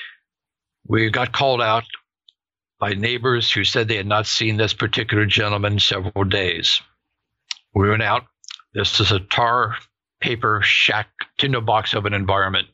we got called out by neighbors who said they had not seen this particular gentleman in several days. We went out. This is a tar, paper, shack, tinderbox of an environment.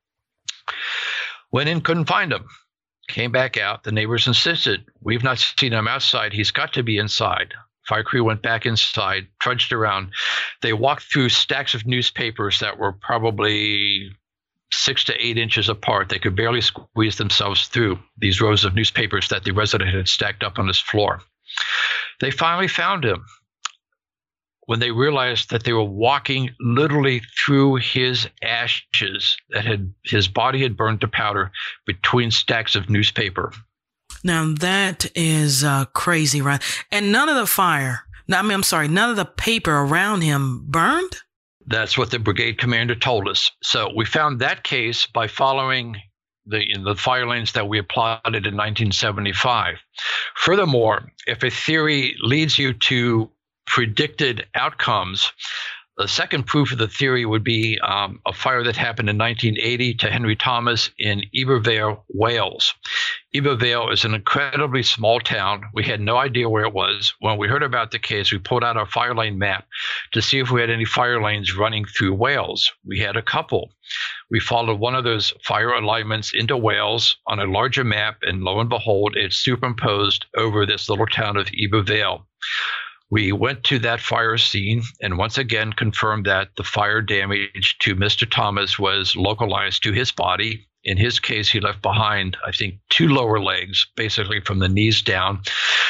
Went in, couldn't find him. Came back out. The neighbors insisted, we've not seen him outside. He's got to be inside. Fire crew went back inside, trudged around. They walked through stacks of newspapers that were probably six to eight inches apart. They could barely squeeze themselves through these rows of newspapers that the resident had stacked up on his floor. They finally found him when they realized that they were walking literally through his ashes that had his body had burned to powder between stacks of newspaper. Now that is uh, crazy, right? And none of the fire, I mean, I'm sorry, none of the paper around him burned? That's what the brigade commander told us. So we found that case by following the, in the fire lanes that we plotted in nineteen seventy-five. Furthermore, if a theory leads you to predicted outcomes, the second proof of the theory would be um, a fire that happened in nineteen eighty to Henry Thomas in Ibervale, Wales. Ibervale is an incredibly small town. We had no idea where it was. When we heard about the case, we pulled out our fire lane map to see if we had any fire lanes running through Wales. We had a couple. We followed one of those fire alignments into Wales on a larger map, and lo and behold, it's superimposed over this little town of Ibervale. We went to that fire scene and once again confirmed that the fire damage to Mister Thomas was localized to his body. In his case, he left behind, I think, two lower legs, basically from the knees down.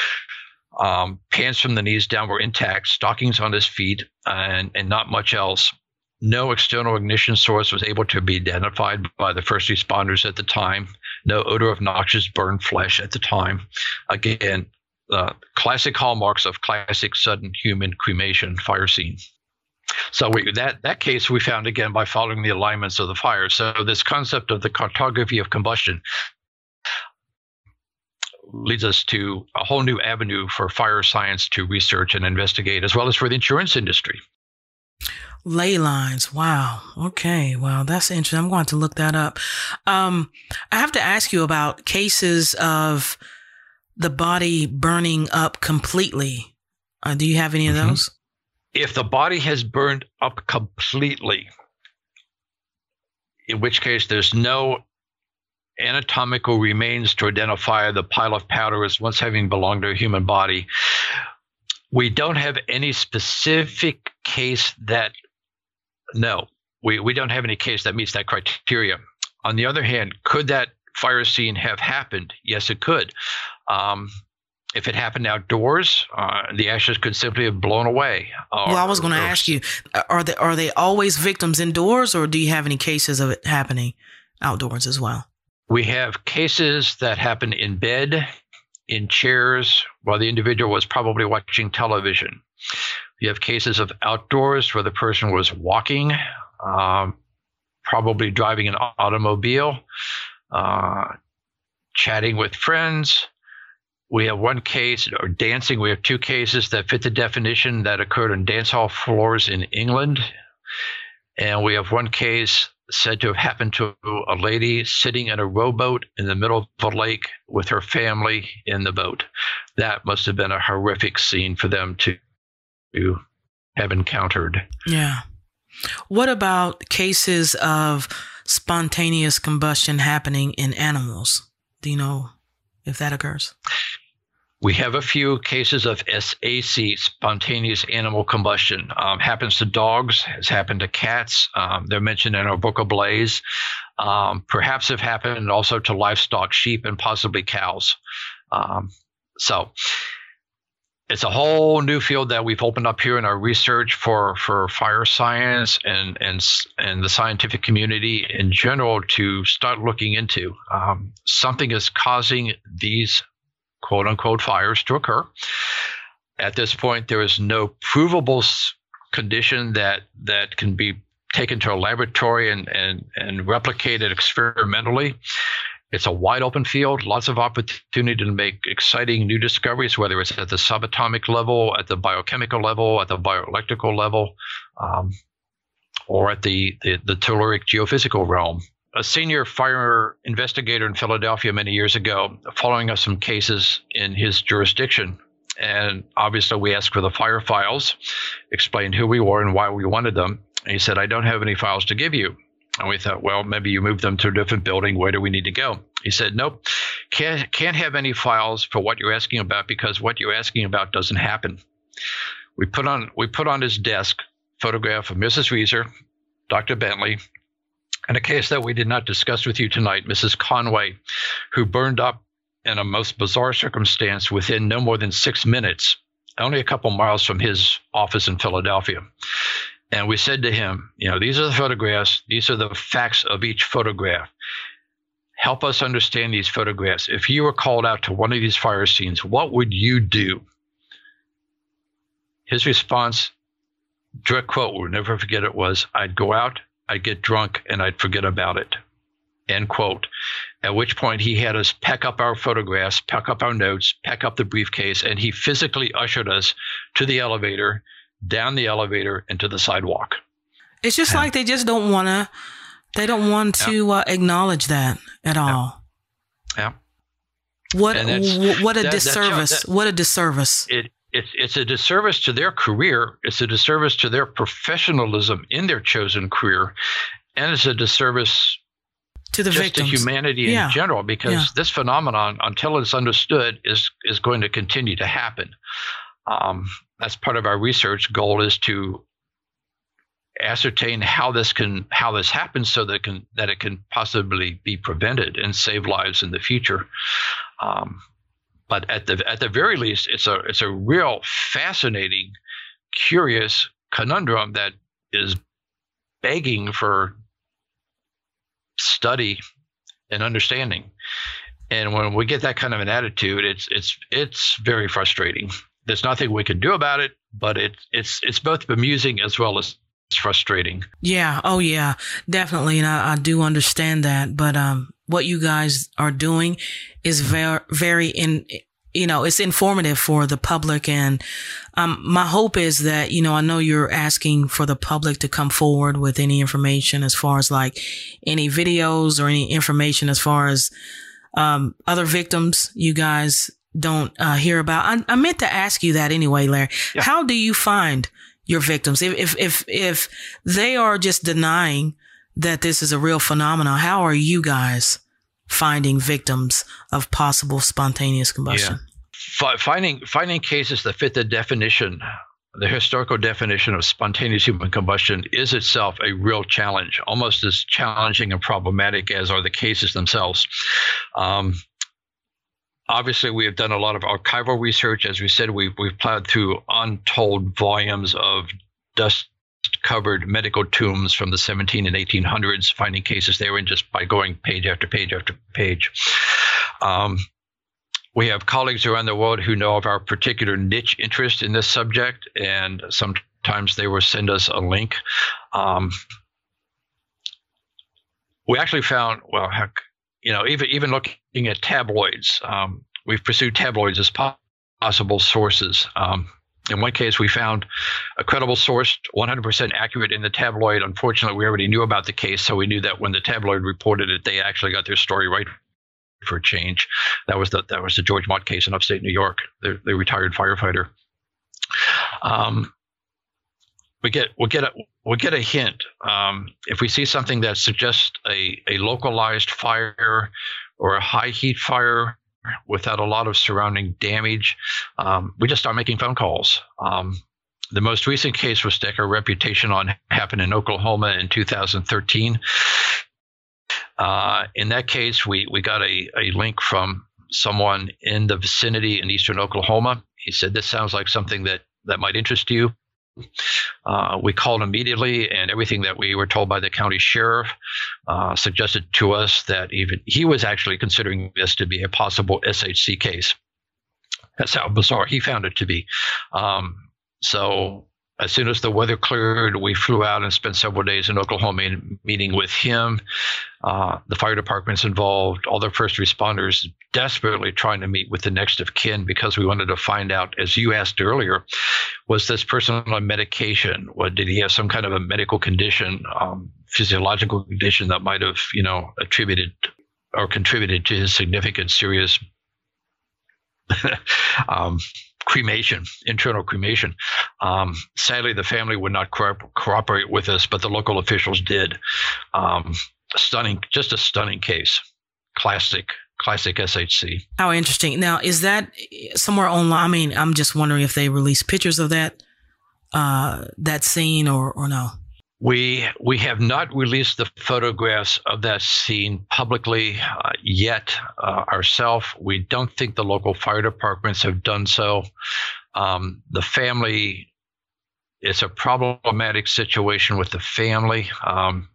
Um, pants from the knees down were intact, stockings on his feet, and, and not much else. No external ignition source was able to be identified by the first responders at the time. No odor of noxious burned flesh at the time. Again, Uh, classic hallmarks of classic sudden human cremation fire scene. So we, that that case we found again by following the alignments of the fire. So this concept of the cartography of combustion leads us to a whole new avenue for fire science to research and investigate, as well as for the insurance industry. Ley lines. Wow. Okay. Wow. That's interesting. I'm going to look that up. Um, I have to ask you about cases of the body burning up completely. Uh, do you have any of those? If the body has burned up completely, in which case there's no anatomical remains to identify the pile of powder as once having belonged to a human body, we don't have any specific case that, no, we, we don't have any case that meets that criteria. On the other hand, could that fire scene have happened? Yes, it could. Um, if it happened outdoors, uh, the ashes could simply have blown away. Or, well, I was going to ask you, are they, are they always victims indoors, or do you have any cases of it happening outdoors as well? We have cases that happen in bed, in chairs, while the individual was probably watching television. You have cases of outdoors where the person was walking, um, probably driving an automobile, uh, chatting with friends. We have one case, or dancing. We have two cases that fit the definition that occurred on dance hall floors in England. And we have one case said to have happened to a lady sitting in a rowboat in the middle of a lake with her family in the boat. That must have been a horrific scene for them to, to have encountered. Yeah. What about cases of spontaneous combustion happening in animals? Do you know if that occurs? We have a few cases of S A C, spontaneous animal combustion. Um, happens to dogs, has happened to cats. Um, they're mentioned in our book Ablaze. Um, perhaps have happened also to livestock, sheep, and possibly cows. Um, so it's a whole new field that we've opened up here in our research for, for fire science and, and, and the scientific community in general to start looking into. Um, something is causing these quote unquote fires to occur. At this point, there is no provable condition that, that can be taken to a laboratory and, and, and replicated experimentally. It's a wide open field, lots of opportunity to make exciting new discoveries, whether it's at the subatomic level, at the biochemical level, at the bioelectrical level, um, or at the, the, the telluric geophysical realm. A senior fire investigator in Philadelphia many years ago, following us some cases in his jurisdiction. And obviously we asked for the fire files, explained who we were and why we wanted them. And he said, I don't have any files to give you. And we thought, well, maybe you moved them to a different building. Where do we need to go? He said, nope, can't, can't have any files for what you're asking about because what you're asking about doesn't happen. We put on, we put on his desk photograph of Missus Reeser, Doctor Bentley, and a case that we did not discuss with you tonight, Missus Conway, who burned up in a most bizarre circumstance within no more than six minutes, only a couple miles from his office in Philadelphia. And we said to him, you know, these are the photographs. These are the facts of each photograph. Help us understand these photographs. If you were called out to one of these fire scenes, what would you do? His response, direct quote, we'll never forget it, was, I'd go out, I'd get drunk, and I'd forget about it, end quote. At which point he had us pack up our photographs, pack up our notes, pack up the briefcase, and he physically ushered us to the elevator, down the elevator, and to the sidewalk. It's just yeah. like they just don't want to, they don't want to yeah. uh, acknowledge that at all. Yeah. What, what a that, disservice. That, what a disservice. It, It's it's a disservice to their career. It's a disservice to their professionalism in their chosen career, and it's a disservice to the just victims. to humanity yeah. in general. Because yeah. this phenomenon, until it's understood, is is going to continue to happen. Um, that's part of our research goal, is to ascertain how this can how this happens, so that it can that it can possibly be prevented and save lives in the future. Um, But at the at the very least, it's a it's a real fascinating, curious conundrum that is begging for study and understanding. And when we get that kind of an attitude, it's it's it's very frustrating. There's nothing we can do about it, but it it's it's both bemusing as well as frustrating. Yeah. Oh, yeah, definitely. And I, I do understand that. But um, what you guys are doing is very, very in, you know, it's informative for the public. And um, my hope is that, you know, I know you're asking for the public to come forward with any information as far as like any videos or any information as far as um, other victims you guys don't uh, hear about. I, I meant to ask you that anyway, Larry. Yeah. How do you find your victims? If, if, if, if they are just denying that this is a real phenomenon, how are you guys finding victims of possible spontaneous combustion? Yeah. F- finding, finding cases that fit the definition, the historical definition of spontaneous human combustion is itself a real challenge, almost as challenging and problematic as are the cases themselves. Um, obviously, we have done a lot of archival research. As we said, we've, we've plowed through untold volumes of dust-covered medical tombs from the seventeen and eighteen hundreds, finding cases there, and just by going page after page after page. Um, We have colleagues around the world who know of our particular niche interest in this subject, and sometimes they will send us a link. Um, we actually found, well, heck, you know, even even looking at tabloids, um, we've pursued tabloids as po- possible sources. Um, in one case, we found a credible source, one hundred percent accurate in the tabloid. Unfortunately, we already knew about the case, so we knew that when the tabloid reported it, they actually got their story right for a change. That was the that was the George Mott case in upstate New York. The, the retired firefighter. Um, we get we get a we get a hint um, if we see something that suggests a a localized fire or a high heat fire without a lot of surrounding damage. Um, we just start making phone calls. Um, the most recent case was Decker Reputation on happened in Oklahoma in two thousand thirteen. Uh, in that case, we, we got a, a link from someone in the vicinity in eastern Oklahoma. He said, this sounds like something that, that might interest you. Uh, we called immediately, and everything that we were told by the county sheriff uh, suggested to us that even he was actually considering this to be a possible S H C case. That's how bizarre he found it to be. Um, so as soon as the weather cleared, we flew out and spent several days in Oklahoma meeting with him. Uh, the fire department's involved, all the first responders desperately trying to meet with the next of kin because we wanted to find out, as you asked earlier, was this person on medication? What, did he have some kind of a medical condition, um, physiological condition that might have, you know, attributed or contributed to his significant serious um cremation, internal cremation. Um, sadly, the family would not co- cooperate with us, but the local officials did. Um, stunning, just a stunning case. Classic, classic S H C. How interesting. Now, is that somewhere online? I mean, I'm just wondering if they release pictures of that, uh, that scene or, or no? We we have not released the photographs of that scene publicly uh, yet uh, ourselves. We don't think the local fire departments have done so. Um, the family, it's a problematic situation with the family. Um,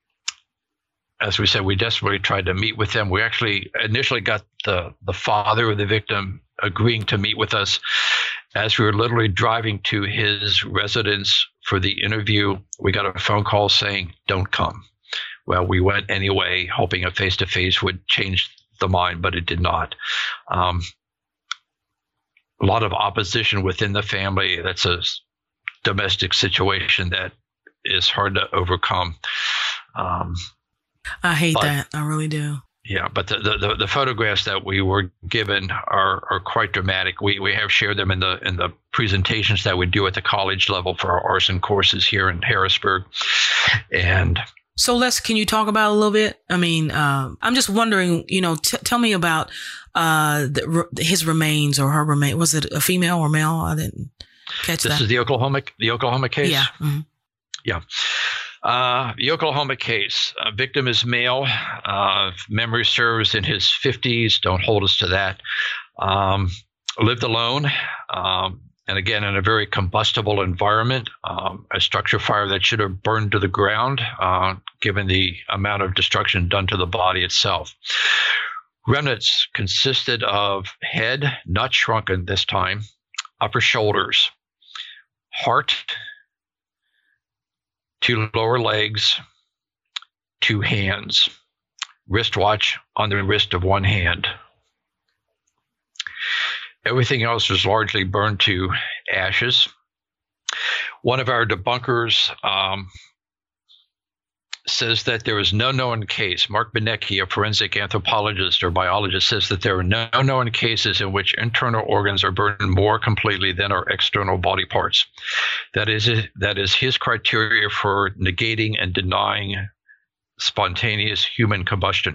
as we said, we desperately tried to meet with them. We actually initially got the, the father of the victim agreeing to meet with us. As we were literally driving to his residence for the interview, we got a phone call saying, don't come. Well, we went anyway, hoping a face-to-face would change the mind, but it did not. Um, a lot of opposition within the family. That's a domestic situation that is hard to overcome. Um, I hate but, that. I really do. Yeah, but the, the, the photographs that we were given are, are quite dramatic. We we have shared them in the in the presentations that we do at the college level for our arson courses here in Harrisburg. And so, Les, can you talk about it a little bit? I mean, um, I'm just wondering, you know, t- tell me about uh, the, his remains or her remains. Was it a female or male? I didn't catch this that. This is the Oklahoma the Oklahoma case? Yeah. Mm-hmm. Yeah. Uh, the Oklahoma case, uh, victim is male, uh, memory serves in his fifties, don't hold us to that, um, lived alone, um, and again in a very combustible environment, um, a structure fire that should have burned to the ground, uh, given the amount of destruction done to the body itself. Remnants consisted of head, not shrunken this time, upper shoulders, heart, two lower legs, two hands, wristwatch on the wrist of one hand. Everything else was largely burned to ashes. One of our debunkers um, says that there is no known case. Mark Benecke, a forensic anthropologist or biologist, says that there are no known cases in which internal organs are burned more completely than our external body parts. That is, that is his criteria for negating and denying spontaneous human combustion.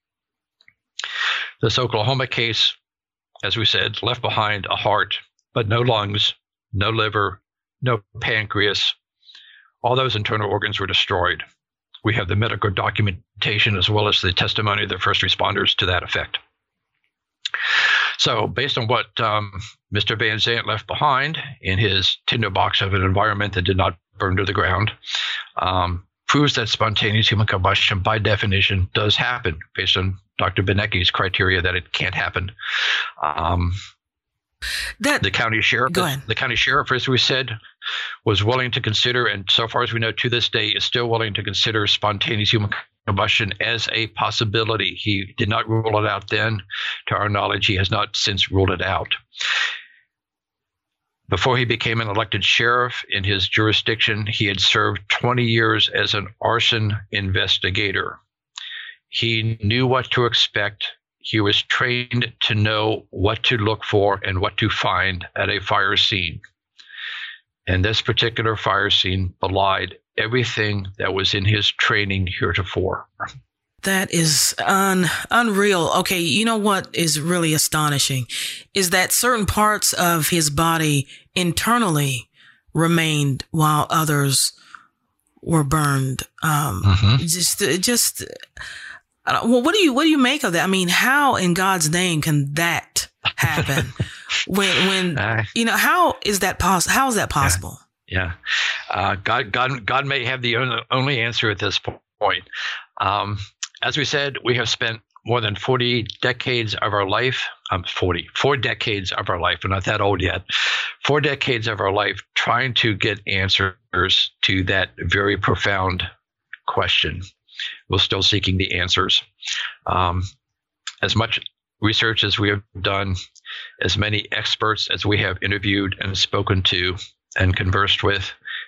This Oklahoma case, as we said, left behind a heart, but no lungs, no liver, no pancreas. All those internal organs were destroyed. We have the medical documentation as well as the testimony of the first responders to that effect. So based on what um, Mister Van Zandt left behind in his tinderbox of an environment that did not burn to the ground, um, proves that spontaneous human combustion by definition does happen based on Doctor Benecke's criteria that it can't happen. Um, that, the county sheriff, go ahead. The county sheriff, as we said, was willing to consider, and so far as we know to this day, is still willing to consider spontaneous human combustion as a possibility. He did not rule it out then. To our knowledge, he has not since ruled it out. Before he became an elected sheriff in his jurisdiction, he had served twenty years as an arson investigator. He knew what to expect. He was trained to know what to look for and what to find at a fire scene. And this particular fire scene belied everything that was in his training heretofore. That is un, unreal. Okay, you know what is really astonishing is that certain parts of his body internally remained while others were burned. Um, mm-hmm. Just, just. Well, what do you what do you make of that? I mean, how in God's name can that happen? when when uh, you know, how is that possible? How is that possible? Yeah, yeah. Uh, God God God may have the only answer at this point. Um, as we said, we have spent more than forty decades of our life. Um, forty four decades of our life. We're not that old yet. Four decades of our life trying to get answers to that very profound question. We're still seeking the answers. Um, as much research as we have done, as many experts as we have interviewed and spoken to and conversed with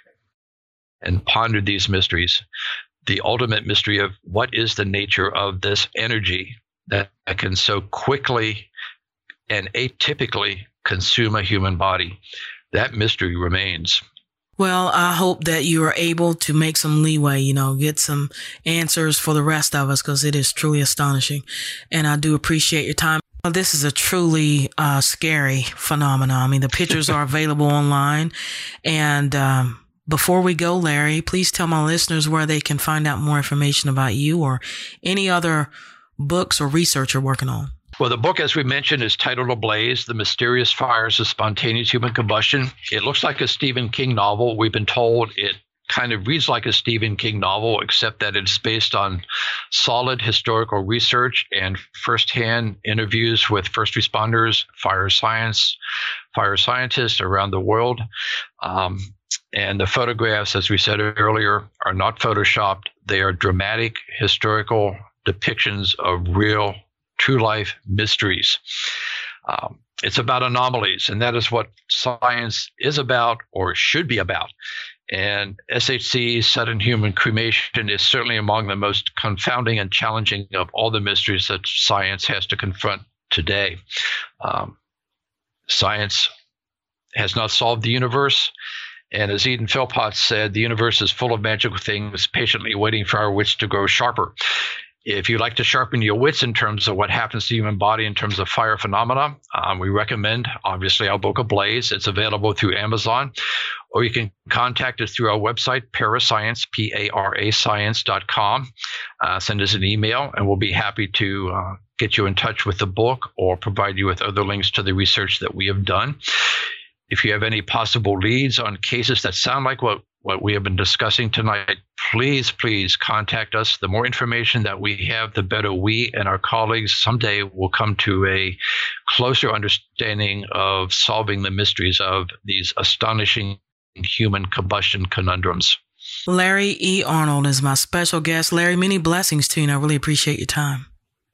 and pondered these mysteries, the ultimate mystery of what is the nature of this energy that can so quickly and atypically consume a human body, that mystery remains. Well, I hope that you are able to make some leeway, you know, get some answers for the rest of us, because it is truly astonishing. And I do appreciate your time. This is a truly uh, scary phenomenon. I mean, the pictures are available online. And um, before we go, Larry, please tell my listeners where they can find out more information about you or any other books or research you're working on. Well, the book, as we mentioned, is titled Ablaze, The Mysterious Fires of Spontaneous Human Combustion. It looks like a Stephen King novel. We've been told it kind of reads like a Stephen King novel, except that it's based on solid historical research and firsthand interviews with first responders, fire science, fire scientists around the world. Um, and the photographs, as we said earlier, are not photoshopped. They are dramatic historical depictions of real true life mysteries. Um, it's about anomalies, and that is what science is about or should be about. And S H C, sudden human cremation, is certainly among the most confounding and challenging of all the mysteries that science has to confront today. Um, science has not solved the universe. And as Eden Philpott said, the universe is full of magical things patiently waiting for our wits to grow sharper. If you like to sharpen your wits in terms of what happens to the human body in terms of fire phenomena, um, we recommend, obviously, our book Ablaze. It's available through Amazon, or you can contact us through our website, Parascience, P A R A science dot com. Uh, send us an email, and we'll be happy to uh, get you in touch with the book or provide you with other links to the research that we have done. If you have any possible leads on cases that sound like what what we have been discussing tonight, please, please contact us. The more information that we have, the better we and our colleagues someday will come to a closer understanding of solving the mysteries of these astonishing human combustion conundrums. Larry E. Arnold is my special guest. Larry, many blessings to you, and I really appreciate your time.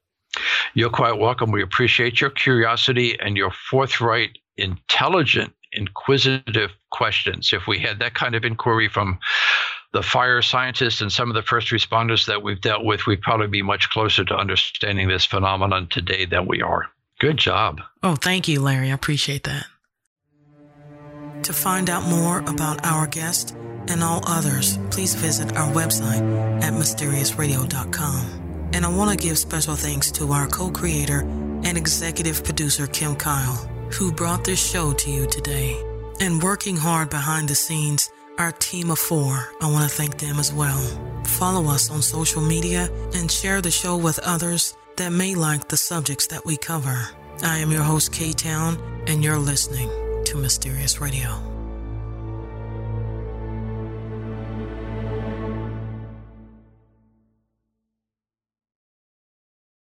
You're quite welcome. We appreciate your curiosity and your forthright, intelligent, inquisitive questions. If we had that kind of inquiry from the fire scientists and some of the first responders that we've dealt with, we'd probably be much closer to understanding this phenomenon today than we are. Good job. Oh, thank you, Larry. I appreciate that. To find out more about our guest and all others, please visit our website at mysterious radio dot com. And I want to give special thanks to our co-creator and executive producer, Kim Kyle, who brought this show to you today. And working hard behind the scenes, our team of four, I want to thank them as well. Follow us on social media and share the show with others that may like the subjects that we cover. I am your host, K-Town, and you're listening to Mysterious Radio.